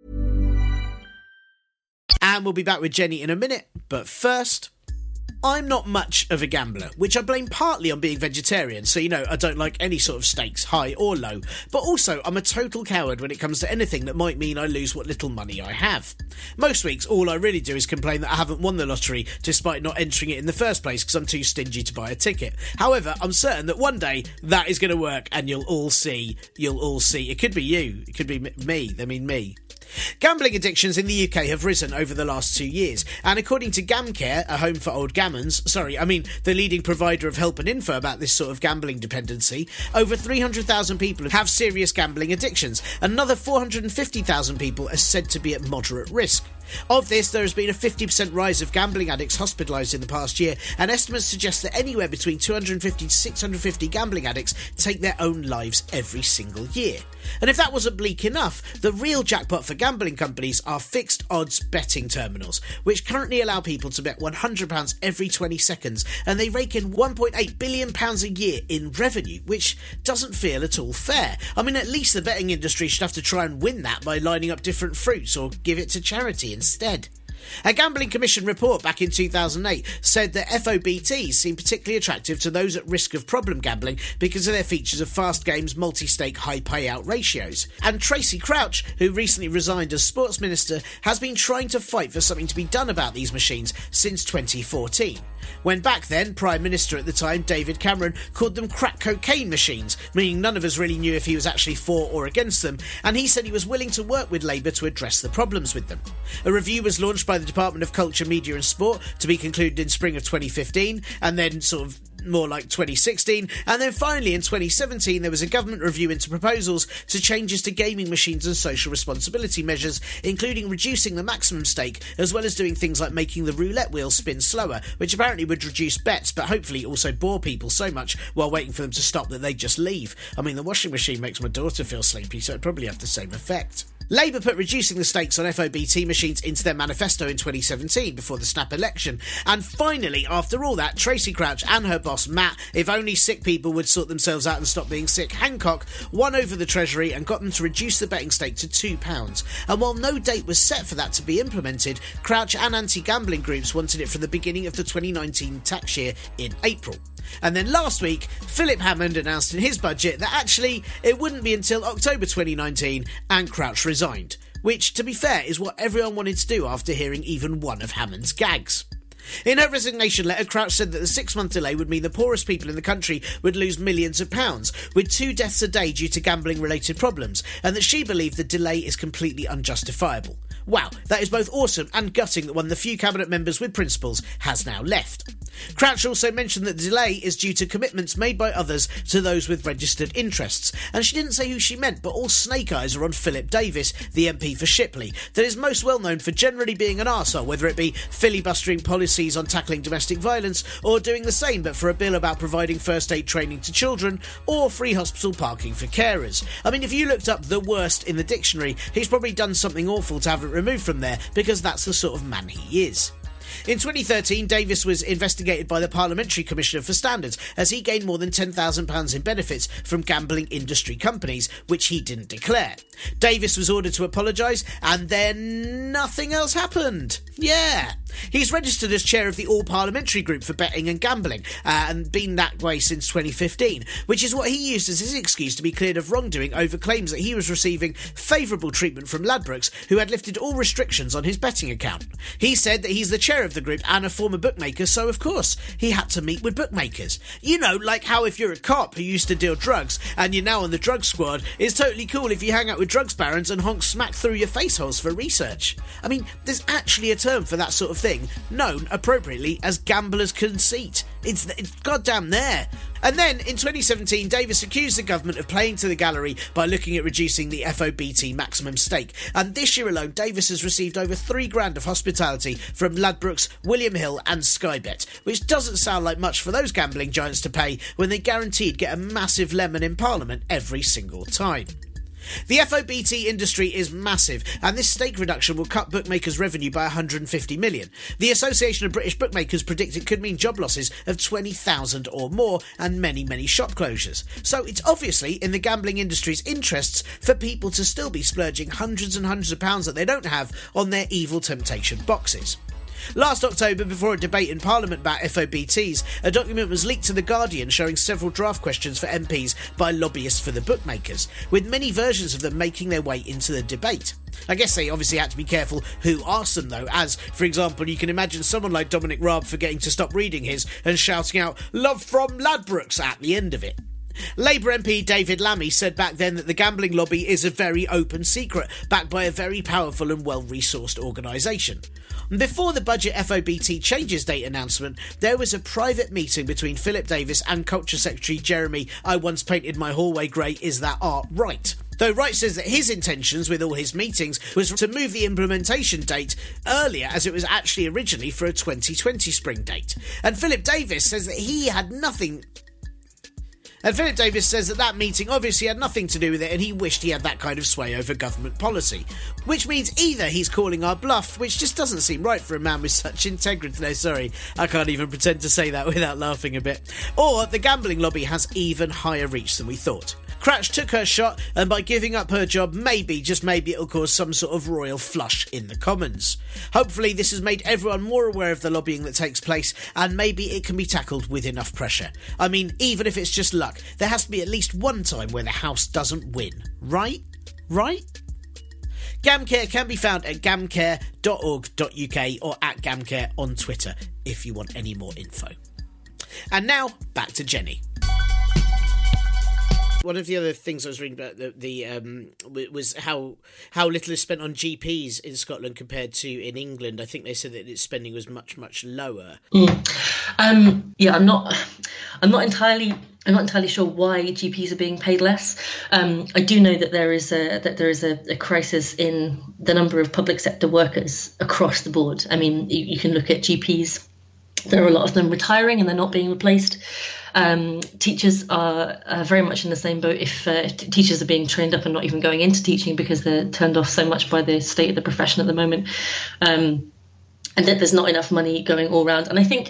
[SPEAKER 4] And we'll be back with Jenny in a minute, but first, I'm not much of a gambler, which I blame partly on being vegetarian, so you know I don't like any sort of stakes, high or low, but also I'm a total coward when it comes to anything that might mean I lose what little money I have. Most weeks all I really do is complain that I haven't won the lottery despite not entering it in the first place because I'm too stingy to buy a ticket. However, I'm certain that one day that is going to work and you'll all see, you'll all see. It could be you, it could be me, I mean me. Gambling addictions in the U K have risen over the last two years, and according to GamCare, a home for old gammons, sorry, I mean the leading provider of help and info about this sort of gambling dependency, over three hundred thousand people have serious gambling addictions. Another four hundred fifty thousand people are said to be at moderate risk. Of this, there has been a fifty percent rise of gambling addicts hospitalised in the past year, and estimates suggest that anywhere between two hundred fifty to six hundred fifty gambling addicts take their own lives every single year. And if that wasn't bleak enough, the real jackpot for gambling companies are fixed odds betting terminals, which currently allow people to bet one hundred pounds every twenty seconds, and they rake in one point eight billion pounds a year in revenue, which doesn't feel at all fair. I mean, at least the betting industry should have to try and win that by lining up different fruits or give it to charity instead. A Gambling Commission report back in two thousand eight said that F O B Ts seem particularly attractive to those at risk of problem gambling because of their features of fast games, multi-stake, high payout ratios. And Tracy Crouch, who recently resigned as Sports Minister, has been trying to fight for something to be done about these machines since twenty fourteen. When back then, Prime Minister at the time, David Cameron, called them crack cocaine machines, meaning none of us really knew if he was actually for or against them, and he said he was willing to work with Labour to address the problems with them. A review was launched by the Department of Culture, Media and Sport to be concluded in spring of twenty fifteen, and then sort of more like twenty sixteen, and then finally in twenty seventeen there was a government review into proposals to changes to gaming machines and social responsibility measures, including reducing the maximum stake, as well as doing things like making the roulette wheel spin slower, which apparently would reduce bets, but hopefully also bore people so much while waiting for them to stop that they'd just leave. I mean, the washing machine makes my daughter feel sleepy, so it'd probably have the same effect. Labour put reducing the stakes on F O B T machines into their manifesto in twenty seventeen before the snap election, and finally, after all that, Tracy Crouch and her boss Matt, if only sick people would sort themselves out and stop being sick, Hancock, won over the Treasury and got them to reduce the betting stake to two pounds. And while no date was set for that to be implemented, Crouch and anti-gambling groups wanted it from the beginning of the twenty nineteen tax year in April. And then last week, Philip Hammond announced in his budget that actually it wouldn't be until October twenty nineteen, and Crouch resigned, which, to be fair, is what everyone wanted to do after hearing even one of Hammond's gags. In her resignation letter, Crouch said that the six-month delay would mean the poorest people in the country would lose millions of pounds, with two deaths a day due to gambling-related problems, and that she believed the delay is completely unjustifiable. Wow, that is both awesome and gutting that one of the few cabinet members with principles has now left. Crouch also mentioned that the delay is due to commitments made by others to those with registered interests, and she didn't say who she meant, but all snake eyes are on Philip Davis, the M P for Shipley, that is most well known for generally being an arsehole, whether it be filibustering policies on tackling domestic violence, or doing the same but for a bill about providing first aid training to children, or free hospital parking for carers. I mean, if you looked up the worst in the dictionary, he's probably done something awful to have it removed from there, because that's the sort of man he is. In twenty thirteen, Davis was investigated by the Parliamentary Commissioner for Standards as he gained more than ten thousand pounds in benefits from gambling industry companies, which he didn't declare. Davis was ordered to apologise, and then nothing else happened. Yeah. He's registered as chair of the All-Parliamentary Group for Betting and Gambling, uh, and been that way since twenty fifteen, which is what he used as his excuse to be cleared of wrongdoing over claims that he was receiving favourable treatment from Ladbrokes, who had lifted all restrictions on his betting account. He said that he's the chair of the group and a former bookmaker, so of course he had to meet with bookmakers. You know, like how if you're a cop who used to deal drugs and you're now on the drug squad, it's totally cool if you hang out with drugs barons and honk smack through your face holes for research. I mean, there's actually a term for that sort of thing, known appropriately as gambler's conceit. It's, it's goddamn there. And then, in twenty seventeen, Davis accused the government of playing to the gallery by looking at reducing the F O B T maximum stake. And this year alone, Davis has received over three grand of hospitality from Ladbrokes, William Hill and Sky Bet, which doesn't sound like much for those gambling giants to pay when they guaranteed get a massive lemon in Parliament every single time. The F O B T industry is massive, and this stake reduction will cut bookmakers' revenue by one hundred fifty million. The Association of British Bookmakers predict it could mean job losses of twenty thousand or more, and many, many shop closures. So it's obviously in the gambling industry's interests for people to still be splurging hundreds and hundreds of pounds that they don't have on their evil temptation boxes. Last October, before a debate in Parliament about F O B Ts, a document was leaked to The Guardian showing several draft questions for M Ps by lobbyists for the bookmakers, with many versions of them making their way into the debate. I guess they obviously had to be careful who asked them though, as, for example, you can imagine someone like Dominic Raab forgetting to stop reading his and shouting out, "Love from Ladbrokes" at the end of it. Labour M P David Lammy said back then that the gambling lobby is a very open secret, backed by a very powerful and well-resourced organisation. Before the budget F O B T changes date announcement, there was a private meeting between Philip Davis and Culture Secretary Jeremy I once painted my hallway grey, is that art right? Though Wright says that his intentions with all his meetings was to move the implementation date earlier, as it was actually originally for a twenty twenty spring date. And Philip Davis says that he had nothing... And Philip Davis says that that meeting obviously had nothing to do with it, and he wished he had that kind of sway over government policy. Which means either he's calling our bluff, which just doesn't seem right for a man with such integrity. No, sorry, I can't even pretend to say that without laughing a bit. Or the gambling lobby has even higher reach than we thought. Cratch took her shot, and by giving up her job, maybe, just maybe, it'll cause some sort of royal flush in the Commons. Hopefully this has made everyone more aware of the lobbying that takes place, and maybe it can be tackled with enough pressure. I mean, even if it's just luck, there has to be at least one time where the House doesn't win. Right? Right? GamCare can be found at gamcare dot org dot U K or at GamCare on Twitter if you want any more info. And now, back to Jenny. One of the other things I was reading about the, the um, was how how little is spent on G Ps in Scotland compared to in England. I think they said that its spending was much much lower.
[SPEAKER 5] Mm. Um, yeah, I'm not I'm not entirely I'm not entirely sure why G Ps are being paid less. Um, I do know that there is a that there is a, a crisis in the number of public sector workers across the board. I mean, you, you can look at G Ps. There are a lot of them retiring and they're not being replaced. Um, teachers are uh, very much in the same boat. If uh, t- teachers are being trained up and not even going into teaching because they're turned off so much by the state of the profession at the moment, um, and that there's not enough money going all round. And I think,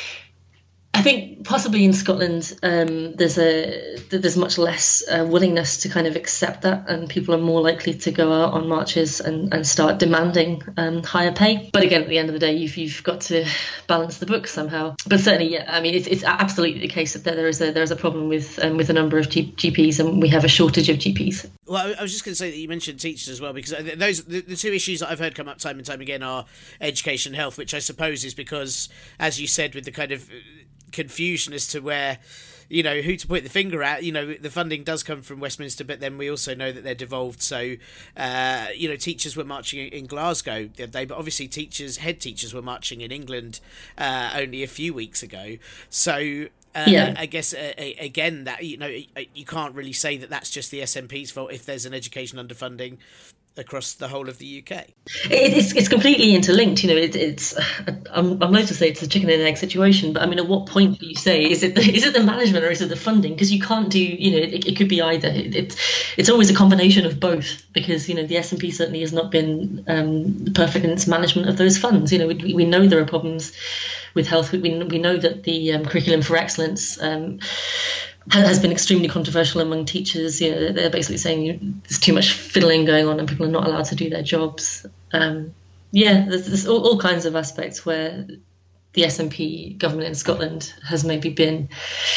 [SPEAKER 5] I think possibly in Scotland, um, there's a there's much less uh, willingness to kind of accept that, and people are more likely to go out on marches and, and start demanding um, higher pay. But again, at the end of the day, you've you've got to balance the books somehow. But certainly, yeah, I mean, it's it's absolutely the case that there is a there is a problem with um, with the number of G- GPs, and we have a shortage of G Ps.
[SPEAKER 4] Well, I was just going to say that you mentioned teachers as well, because those the, the two issues that I've heard come up time and time again are education and health, which I suppose is because, as you said, with the kind of confusion as to where, you know, who to point the finger at. You know, the funding does come from Westminster, but then we also know that they're devolved. So, uh, you know, teachers were marching in Glasgow the other day, but obviously teachers, head teachers were marching in England uh, only a few weeks ago. So, uh, yeah. I guess, uh, again, that, you know, you can't really say that that's just the S N P's fault if there's an education underfunding across the whole of the U K.
[SPEAKER 5] It's it's completely interlinked. You know, it, it's I'm I'm loath to say it's a chicken and egg situation, but I mean, at what point do you say is it the, is it the management or is it the funding? Because you can't do, you know, it, it could be either. It, it's it's always a combination of both, because, you know, the S N P certainly has not been um, perfect in its management of those funds. You know, we we know there are problems with health. We we know that the um, curriculum for excellence Um, has been extremely controversial among teachers. You know, they're basically saying you, there's too much fiddling going on and people are not allowed to do their jobs. Um, yeah, there's, there's all, all kinds of aspects where the S N P government in Scotland has maybe been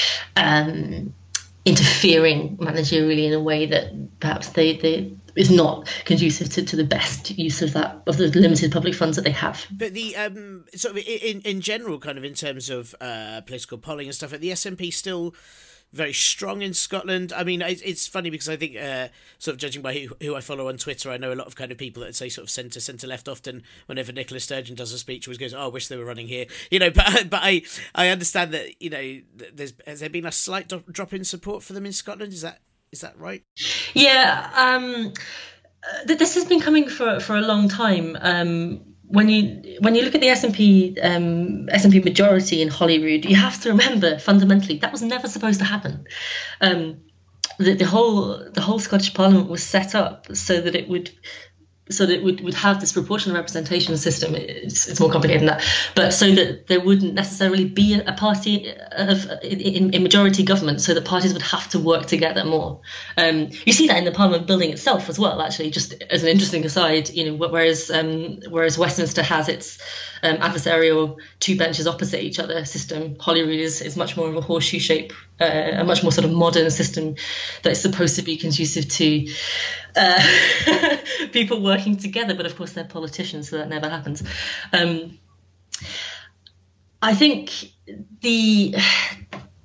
[SPEAKER 5] um, interfering managerially in a way that perhaps they, they is not conducive to, to the best use of that of the limited public funds that they have.
[SPEAKER 4] But the um, sort of in in general, kind of in terms of uh, political polling and stuff, the S N P still very strong in Scotland. I mean, it's funny because I think, uh, sort of judging by who, who I follow on Twitter, I know a lot of kind of people that say sort of centre, centre left. Often, whenever Nicola Sturgeon does a speech, always goes, "Oh, I wish they were running here," you know. But but I I understand that, you know, there's has there been a slight do- drop in support for them in Scotland? Is that is that right?
[SPEAKER 5] Yeah, um, this has been coming for for a long time. Um, When you when you look at the S N P um, S N P majority in Holyrood, you have to remember fundamentally that was never supposed to happen. Um, the, the whole the whole Scottish Parliament was set up so that it would so that it would, would have this proportional representation system. It's, it's more complicated than that, but so that there wouldn't necessarily be a, a party of in, in majority government, so that parties would have to work together more. Um, you see that in the Parliament building itself as well. Actually, just as an interesting aside, you know, whereas um, whereas Westminster has its um, adversarial two benches opposite each other system, Holyrood is, is much more of a horseshoe shape, uh, a much more sort of modern system that is supposed to be conducive to uh, people working together, but of course they're politicians, so that never happens. Um, I think the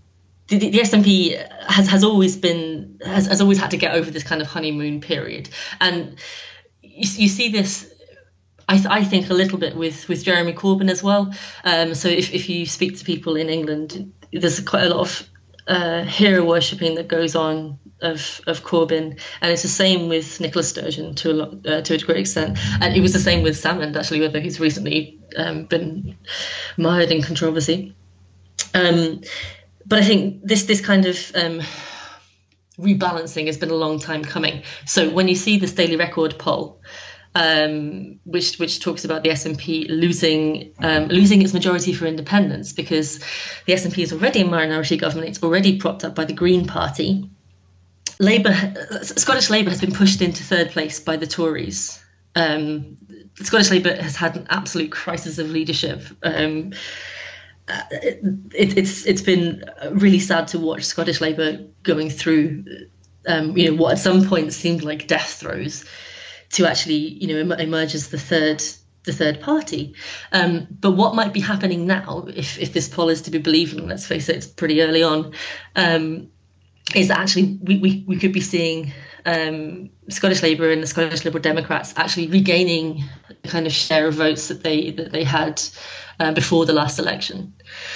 [SPEAKER 5] the, the S N P has, has always been has, has always had to get over this kind of honeymoon period, and you, you see this. I, th- I think a little bit with, with Jeremy Corbyn as well. Um, so if, if you speak to people in England, there's quite a lot of uh, hero worshipping that goes on of of Corbyn, and it's the same with Nicola Sturgeon to a lot, uh, to a great extent, and it was the same with Salmond actually, whether he's recently um, been mired in controversy. Um, but I think this this kind of um, rebalancing has been a long time coming. So when you see this Daily Record poll, Um, which which talks about the S N P losing um, losing its majority for independence, because the S N P is already a minority government. It's already propped up by the Green Party. Labour, Scottish Labour has been pushed into third place by the Tories. Um, Scottish Labour has had an absolute crisis of leadership. Um, it, it, it's it's been really sad to watch Scottish Labour going through, um, you know, what at some point seemed like death throes, to actually, you know, emerge as the third, the third party. Um, but what might be happening now, if if this poll is to be believed, and let's face it, it's pretty early on, um, is that actually we, we, we could be seeing um, Scottish Labour and the Scottish Liberal Democrats actually regaining the kind of share of votes that they that they had uh, before the last election,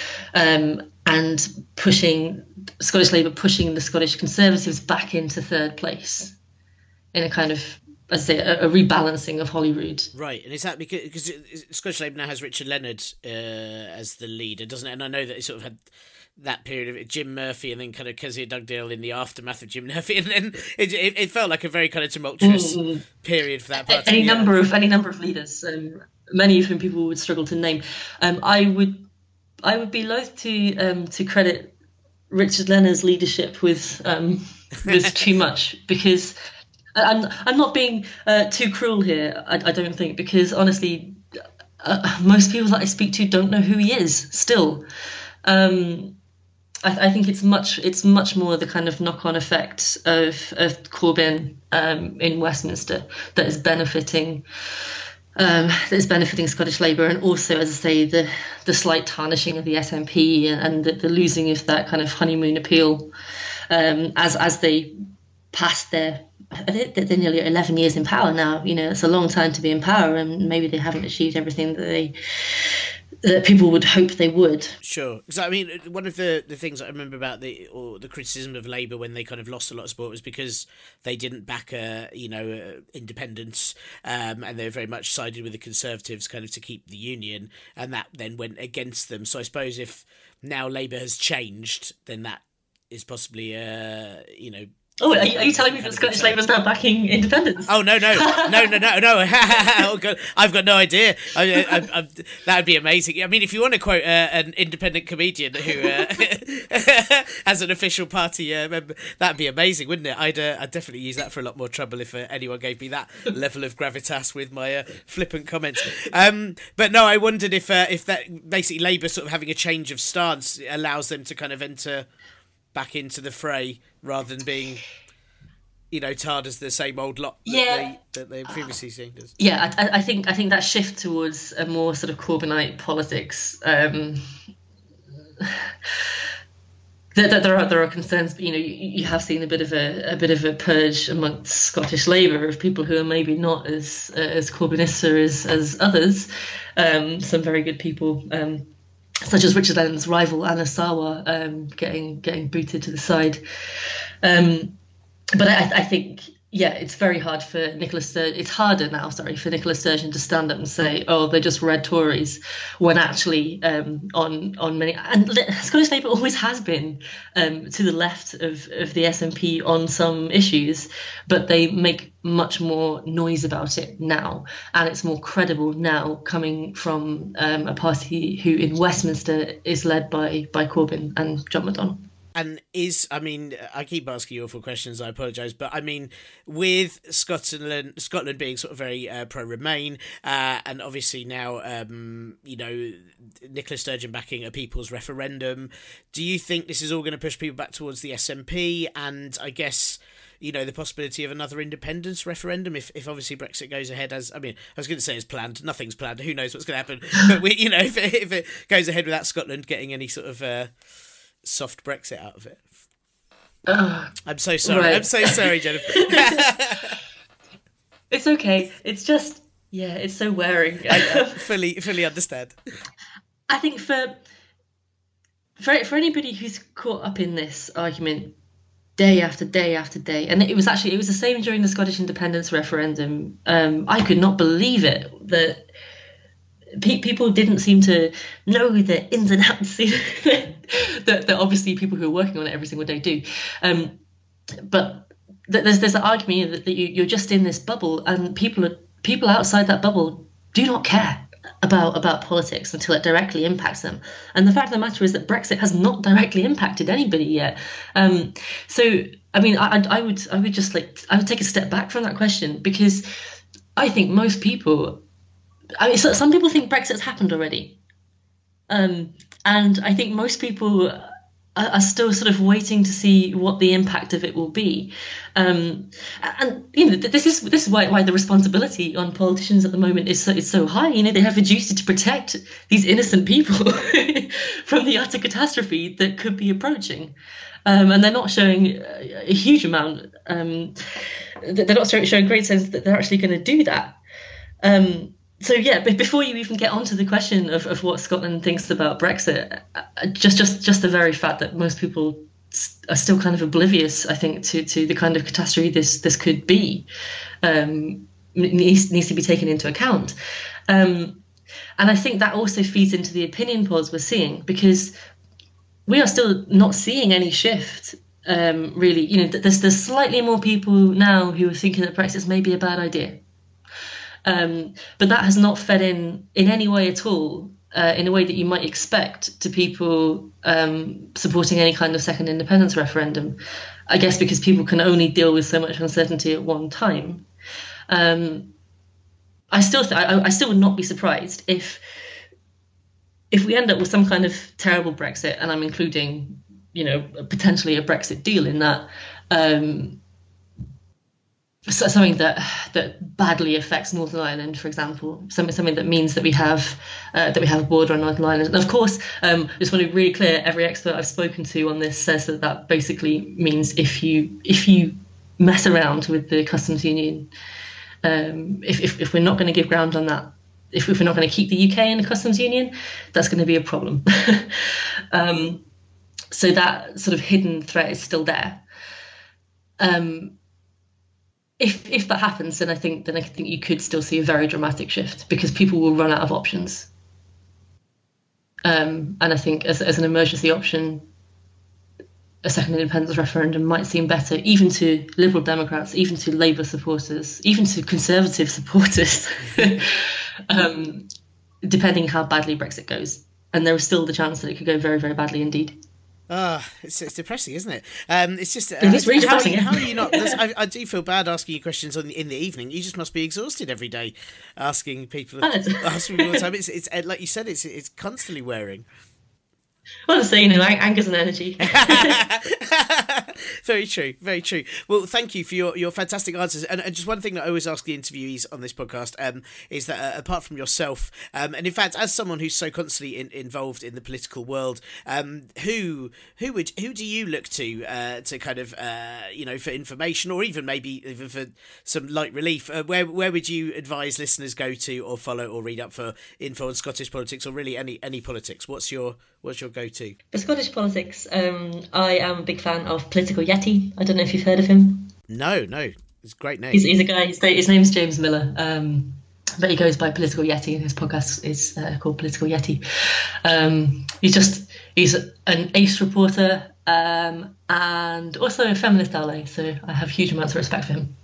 [SPEAKER 5] um, and pushing Scottish Labour pushing the Scottish Conservatives back into third place in a kind of, as I say, a, a rebalancing of Holyrood.
[SPEAKER 4] Right, and is that because, because Scottish Labour now has Richard Leonard uh, as the leader, doesn't it? And I know that it sort of had that period of it, Jim Murphy and then kind of Kezia Dugdale in the aftermath of Jim Murphy, and then it, it, it felt like a very kind of tumultuous mm. period for that party.
[SPEAKER 5] Any
[SPEAKER 4] yeah.
[SPEAKER 5] number of any number of leaders, um, many of whom people would struggle to name. Um, I would I would be loath to um, to credit Richard Leonard's leadership with um, with too much, because I'm I'm not being uh, too cruel here. I, I don't think, because honestly, uh, most people that I speak to don't know who he is still. Um, I, I think it's much it's much more the kind of knock-on effect of of Corbyn um, in Westminster that is benefiting um, that is benefiting Scottish Labour, and also, as I say, the the slight tarnishing of the S N P and, and the, the losing of that kind of honeymoon appeal um, as as they pass their. They're nearly eleven years in power now. You know, it's a long time to be in power, and maybe they haven't achieved everything that they that people would hope they would.
[SPEAKER 4] Sure, because I mean, one of the, the things I remember about the or the criticism of Labour when they kind of lost a lot of support was because they didn't back a you know uh, independence, um, and they very much sided with the Conservatives, kind of to keep the union, and that then went against them. So I suppose if now Labour has changed, then that is possibly uh, you know.
[SPEAKER 5] Oh, are you, are you telling me that Scottish Labour is now backing independence?
[SPEAKER 4] Oh no no no no no no! Oh, God. I've got no idea. I, I, I, that would be amazing. I mean, if you want to quote uh, an independent comedian who uh, has an official party uh, member, that'd be amazing, wouldn't it? I'd uh, I'd definitely use that for a lot more trouble if uh, anyone gave me that level of gravitas with my uh, flippant comments. Um, but no, I wondered if uh, if that basically Labour sort of having a change of stance allows them to kind of enter back into the fray rather than being, you know, tarred as the same old lot that
[SPEAKER 5] yeah.
[SPEAKER 4] they that they previously seen as.
[SPEAKER 5] Yeah, I, I think I think that shift towards a more sort of Corbynite politics. Um, there, there are there are concerns, but you know, you, you have seen a bit of a a bit of a purge amongst Scottish Labour of people who are maybe not as uh, as Corbynista as as others. Um, some very good people. Um, such as Richard Leonard's rival Anna Sarwar um, getting getting booted to the side. Um, but I, I think, yeah, it's very hard for Nicola Sturgeon. It's harder now, sorry, for Nicola Sturgeon to stand up and say, "Oh, they're just red Tories," when actually um, on on many and Scottish Labour always has been um, to the left of, of the S N P on some issues, but they make much more noise about it now, and it's more credible now coming from um, a party who in Westminster is led by by Corbyn and John McDonnell.
[SPEAKER 4] And is, I mean, I keep asking you awful questions, I apologise, but I mean, with Scotland Scotland being sort of very uh, pro-Remain, uh, and obviously now, um, you know, Nicola Sturgeon backing a people's referendum, do you think this is all going to push people back towards the S N P? And I guess, you know, the possibility of another independence referendum if, if obviously Brexit goes ahead as, I mean, I was going to say as planned, nothing's planned, who knows what's going to happen, but we, you know, if it, if it goes ahead without Scotland getting any sort of, uh, soft Brexit out of it.
[SPEAKER 5] Uh,
[SPEAKER 4] I'm so sorry.
[SPEAKER 5] right.
[SPEAKER 4] I'm so sorry, Jennifer.
[SPEAKER 5] It's okay. It's just, yeah, it's so wearing.
[SPEAKER 4] I uh, fully, fully understand.
[SPEAKER 5] I think for, for for anybody who's caught up in this argument day after day after day, and it was actually, it was the same during the Scottish independence referendum. Um, I could not believe it that pe- people didn't seem to know the ins and outs that, that obviously people who are working on it every single day do. Um, but There's there's an argument that, that you, you're just in this bubble, and people are, people outside that bubble do not care about about politics until it directly impacts them. And the fact of the matter is that Brexit has not directly impacted anybody yet. Um, so I mean, I, I would I would just like I would take a step back from that question, because I think most people, I mean, so some people think Brexit's happened already, um, and I think most people are still sort of waiting to see what the impact of it will be. Um, and, you know, this is this is why, why the responsibility on politicians at the moment is so, is so high. You know, they have a duty to protect these innocent people from the utter catastrophe that could be approaching. Um, and they're not showing a huge amount, um, they're not showing a great sense that they're actually going to do that. Um, So yeah, but before you even get onto the question of, of what Scotland thinks about Brexit, just just just the very fact that most people are still kind of oblivious, I think, to, to the kind of catastrophe this this could be, um, needs needs to be taken into account, um, and I think that also feeds into the opinion polls we're seeing, because we are still not seeing any shift. Um, really, you know, there's there's slightly more people now who are thinking that Brexit's maybe a bad idea. Um, but that has not fed in in any way at all, uh, in a way that you might expect, to people um, supporting any kind of second independence referendum. I guess because people can only deal with so much uncertainty at one time. Um, I still th- I, I still would not be surprised if if we end up with some kind of terrible Brexit, and I'm including, you know, potentially a Brexit deal in that. Um, So something that that badly affects Northern Ireland, for example, something something that means that we have uh, that we have a border on Northern Ireland. And of course, um, I just want to be really clear: every expert I've spoken to on this says that that basically means if you if you mess around with the customs union, um, if, if if we're not going to give ground on that, if, if we're not going to keep the U K in the customs union, that's going to be a problem. um, so that sort of hidden threat is still there. Um, If if that happens, then I think then I think you could still see a very dramatic shift, because people will run out of options. Um, and I think as as an emergency option, a second independence referendum might seem better, even to Liberal Democrats, even to Labour supporters, even to Conservative supporters, um, depending how badly Brexit goes. And there is still the chance that it could go very, very badly indeed.
[SPEAKER 4] Ah, oh, it's, it's depressing, isn't it? Um, it's just uh,
[SPEAKER 5] it is really
[SPEAKER 4] how,
[SPEAKER 5] depressing.
[SPEAKER 4] How are you not? I, I do feel bad asking you questions on the, in the evening. You just must be exhausted every day, asking people. asking people all the time. It's, it's like you said. It's it's constantly wearing.
[SPEAKER 5] Well, so, you know, anger's an energy.
[SPEAKER 4] Very true, very true. Well, thank you for your, your fantastic answers. And, and just one thing that I always ask the interviewees on this podcast um, is that uh, apart from yourself, um, and in fact, as someone who's so constantly in, involved in the political world, um, who who would who do you look to uh, to kind of uh, you know, for information, or even maybe even for some light relief? Uh, where where would you advise listeners go to, or follow, or read up for info on Scottish politics, or really any any politics? What's your what's your go-to?
[SPEAKER 5] For Scottish politics, um, I am a big fan of Political Yeti. I don't know if you've heard of him.
[SPEAKER 4] No, no. It's a great name.
[SPEAKER 5] He's, he's a guy, his, his name's James Miller, um, but he goes by Political Yeti, and his podcast is uh, called Political Yeti. Um, he's just, he's an ace reporter, um, and also a feminist ally, so I have huge amounts of respect for him.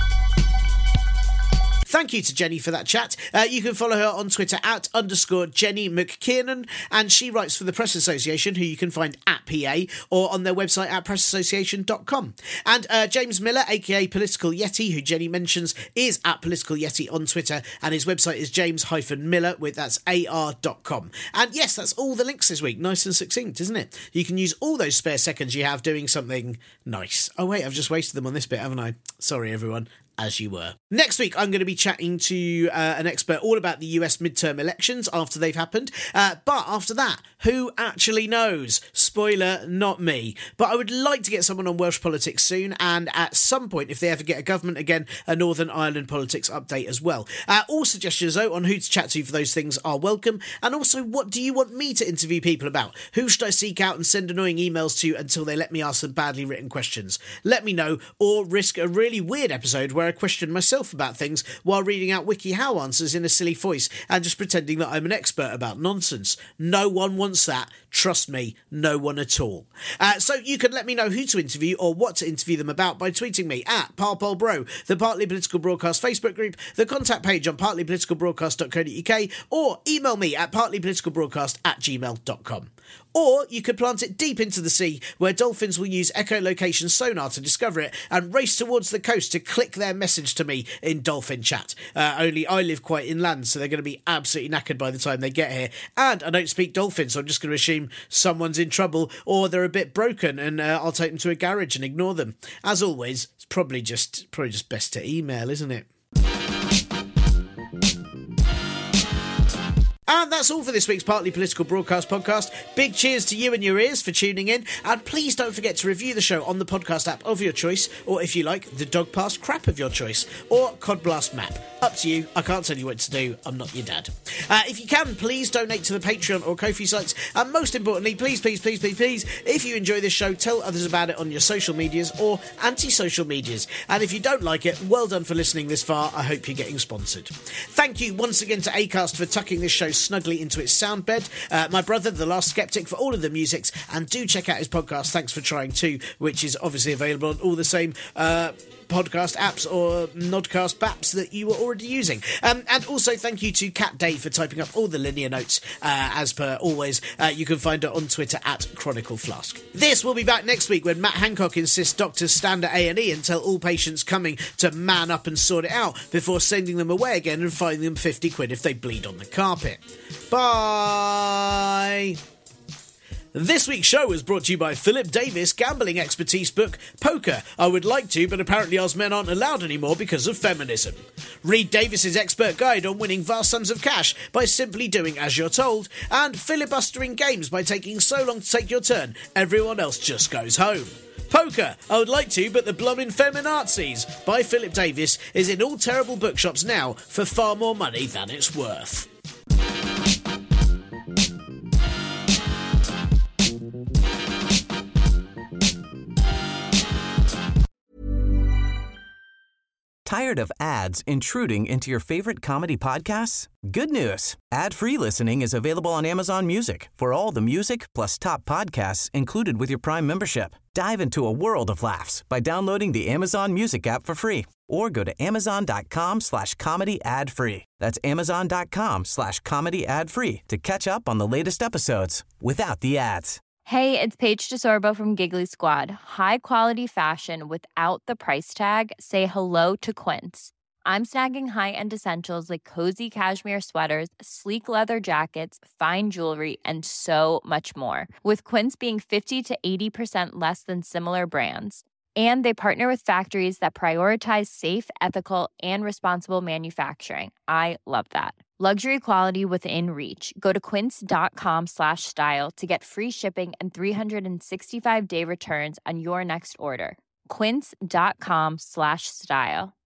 [SPEAKER 4] Thank you to Jenny for that chat. Uh, you can follow her on Twitter at underscore Jenny McKiernan, and she writes for the Press Association, who you can find at P A, or on their website at press association dot com. And uh, James Miller, aka Political Yeti, who Jenny mentions, is at Political Yeti on Twitter, and his website is james Miller, with that's A R dot com. And yes, that's all the links this week. Nice and succinct, isn't it? You can use all those spare seconds you have doing something nice. Oh wait, I've just wasted them on this bit, haven't I? Sorry, everyone. as you were. Next week, I'm going to be chatting to uh, an expert all about the U S midterm elections after they've happened. Uh, but after that, who actually knows? Spoiler, not me. But I would like to get someone on Welsh politics soon, and at some point, if they ever get a government again, a Northern Ireland politics update as well. Uh, all suggestions, though, on who to chat to for those things are welcome. And also, what do you want me to interview people about? Who should I seek out and send annoying emails to until they let me ask them badly written questions? Let me know, or risk a really weird episode where I question myself about things while reading out WikiHow answers in a silly voice and just pretending that I'm an expert about nonsense. No one wants that. Trust me, no one at all. Uh, so you can let me know who to interview or what to interview them about by tweeting me at ParpolBro, the Partly Political Broadcast Facebook group, the contact page on partly political broadcast dot co dot uk, or email me at partlypoliticalbroadcast at gmail dot com. Or you could plant it deep into the sea, where dolphins will use echolocation sonar to discover it and race towards the coast to click their message to me in dolphin chat. Uh, only I live quite inland, so they're going to be absolutely knackered by the time they get here. And I don't speak dolphin, so I'm just going to assume someone's in trouble or they're a bit broken, and uh, I'll take them to a garage and ignore them. As always, it's probably just probably just best to email, isn't it? And that's all for this week's Partly Political Broadcast podcast. Big cheers to you and your ears for tuning in. And please don't forget to review the show on the podcast app of your choice, or if you like, the dog past crap of your choice, or Codblast Map. Up to you. I can't tell you what to do. I'm not your dad. Uh, if you can, please donate to the Patreon or Ko-fi sites. And most importantly, please, please, please, please, please, if you enjoy this show, tell others about it on your social medias or anti-social medias. And if you don't like it, well done for listening this far. I hope you're getting sponsored. Thank you once again to Acast for tucking this show snugly into its sound bed, uh, my brother The Last Skeptic for all of the musics, and do check out his podcast Thanks for Trying Too, which is obviously available on all the same uh, podcast apps or Nodcast baps that you were already using. Um, and also thank you to Kat Day for typing up all the linear notes. Uh, as per always, uh, you can find her on Twitter at Chronicle Flask. This will be back next week when Matt Hancock insists doctors stand at A and E and tell all patients coming to man up and sort it out before sending them away again and fining them fifty quid if they bleed on the carpet. Bye! This week's show was brought to you by Philip Davis gambling expertise book, Poker. I would like to, but apparently us men aren't allowed anymore because of feminism. Read Davis's expert guide on winning vast sums of cash by simply doing as you're told, and filibustering games by taking so long to take your turn, everyone else just goes home. Poker, I would like to, but the blummin' feminazis by Philip Davis is in all terrible bookshops now for far more money than it's worth.
[SPEAKER 2] Tired of ads intruding into your favorite comedy podcasts? Good news. Ad-free listening is available on Amazon Music for all the music plus top podcasts included with your Prime membership. Dive into a world of laughs by downloading the Amazon Music app for free or go to amazon.com slash comedy ad free. That's amazon.com slash comedy ad free to catch up on the latest episodes without the ads.
[SPEAKER 3] Hey, it's Paige DeSorbo from Giggly Squad. High quality fashion without the price tag. Say hello to Quince. I'm snagging high-end essentials like cozy cashmere sweaters, sleek leather jackets, fine jewelry, and so much more. With Quince being fifty to eighty percent less than similar brands. And they partner with factories that prioritize safe, ethical, and responsible manufacturing. I love that. Luxury quality within reach. Go to quince.com slash style to get free shipping and three sixty-five day returns on your next order. Quince.com slash style.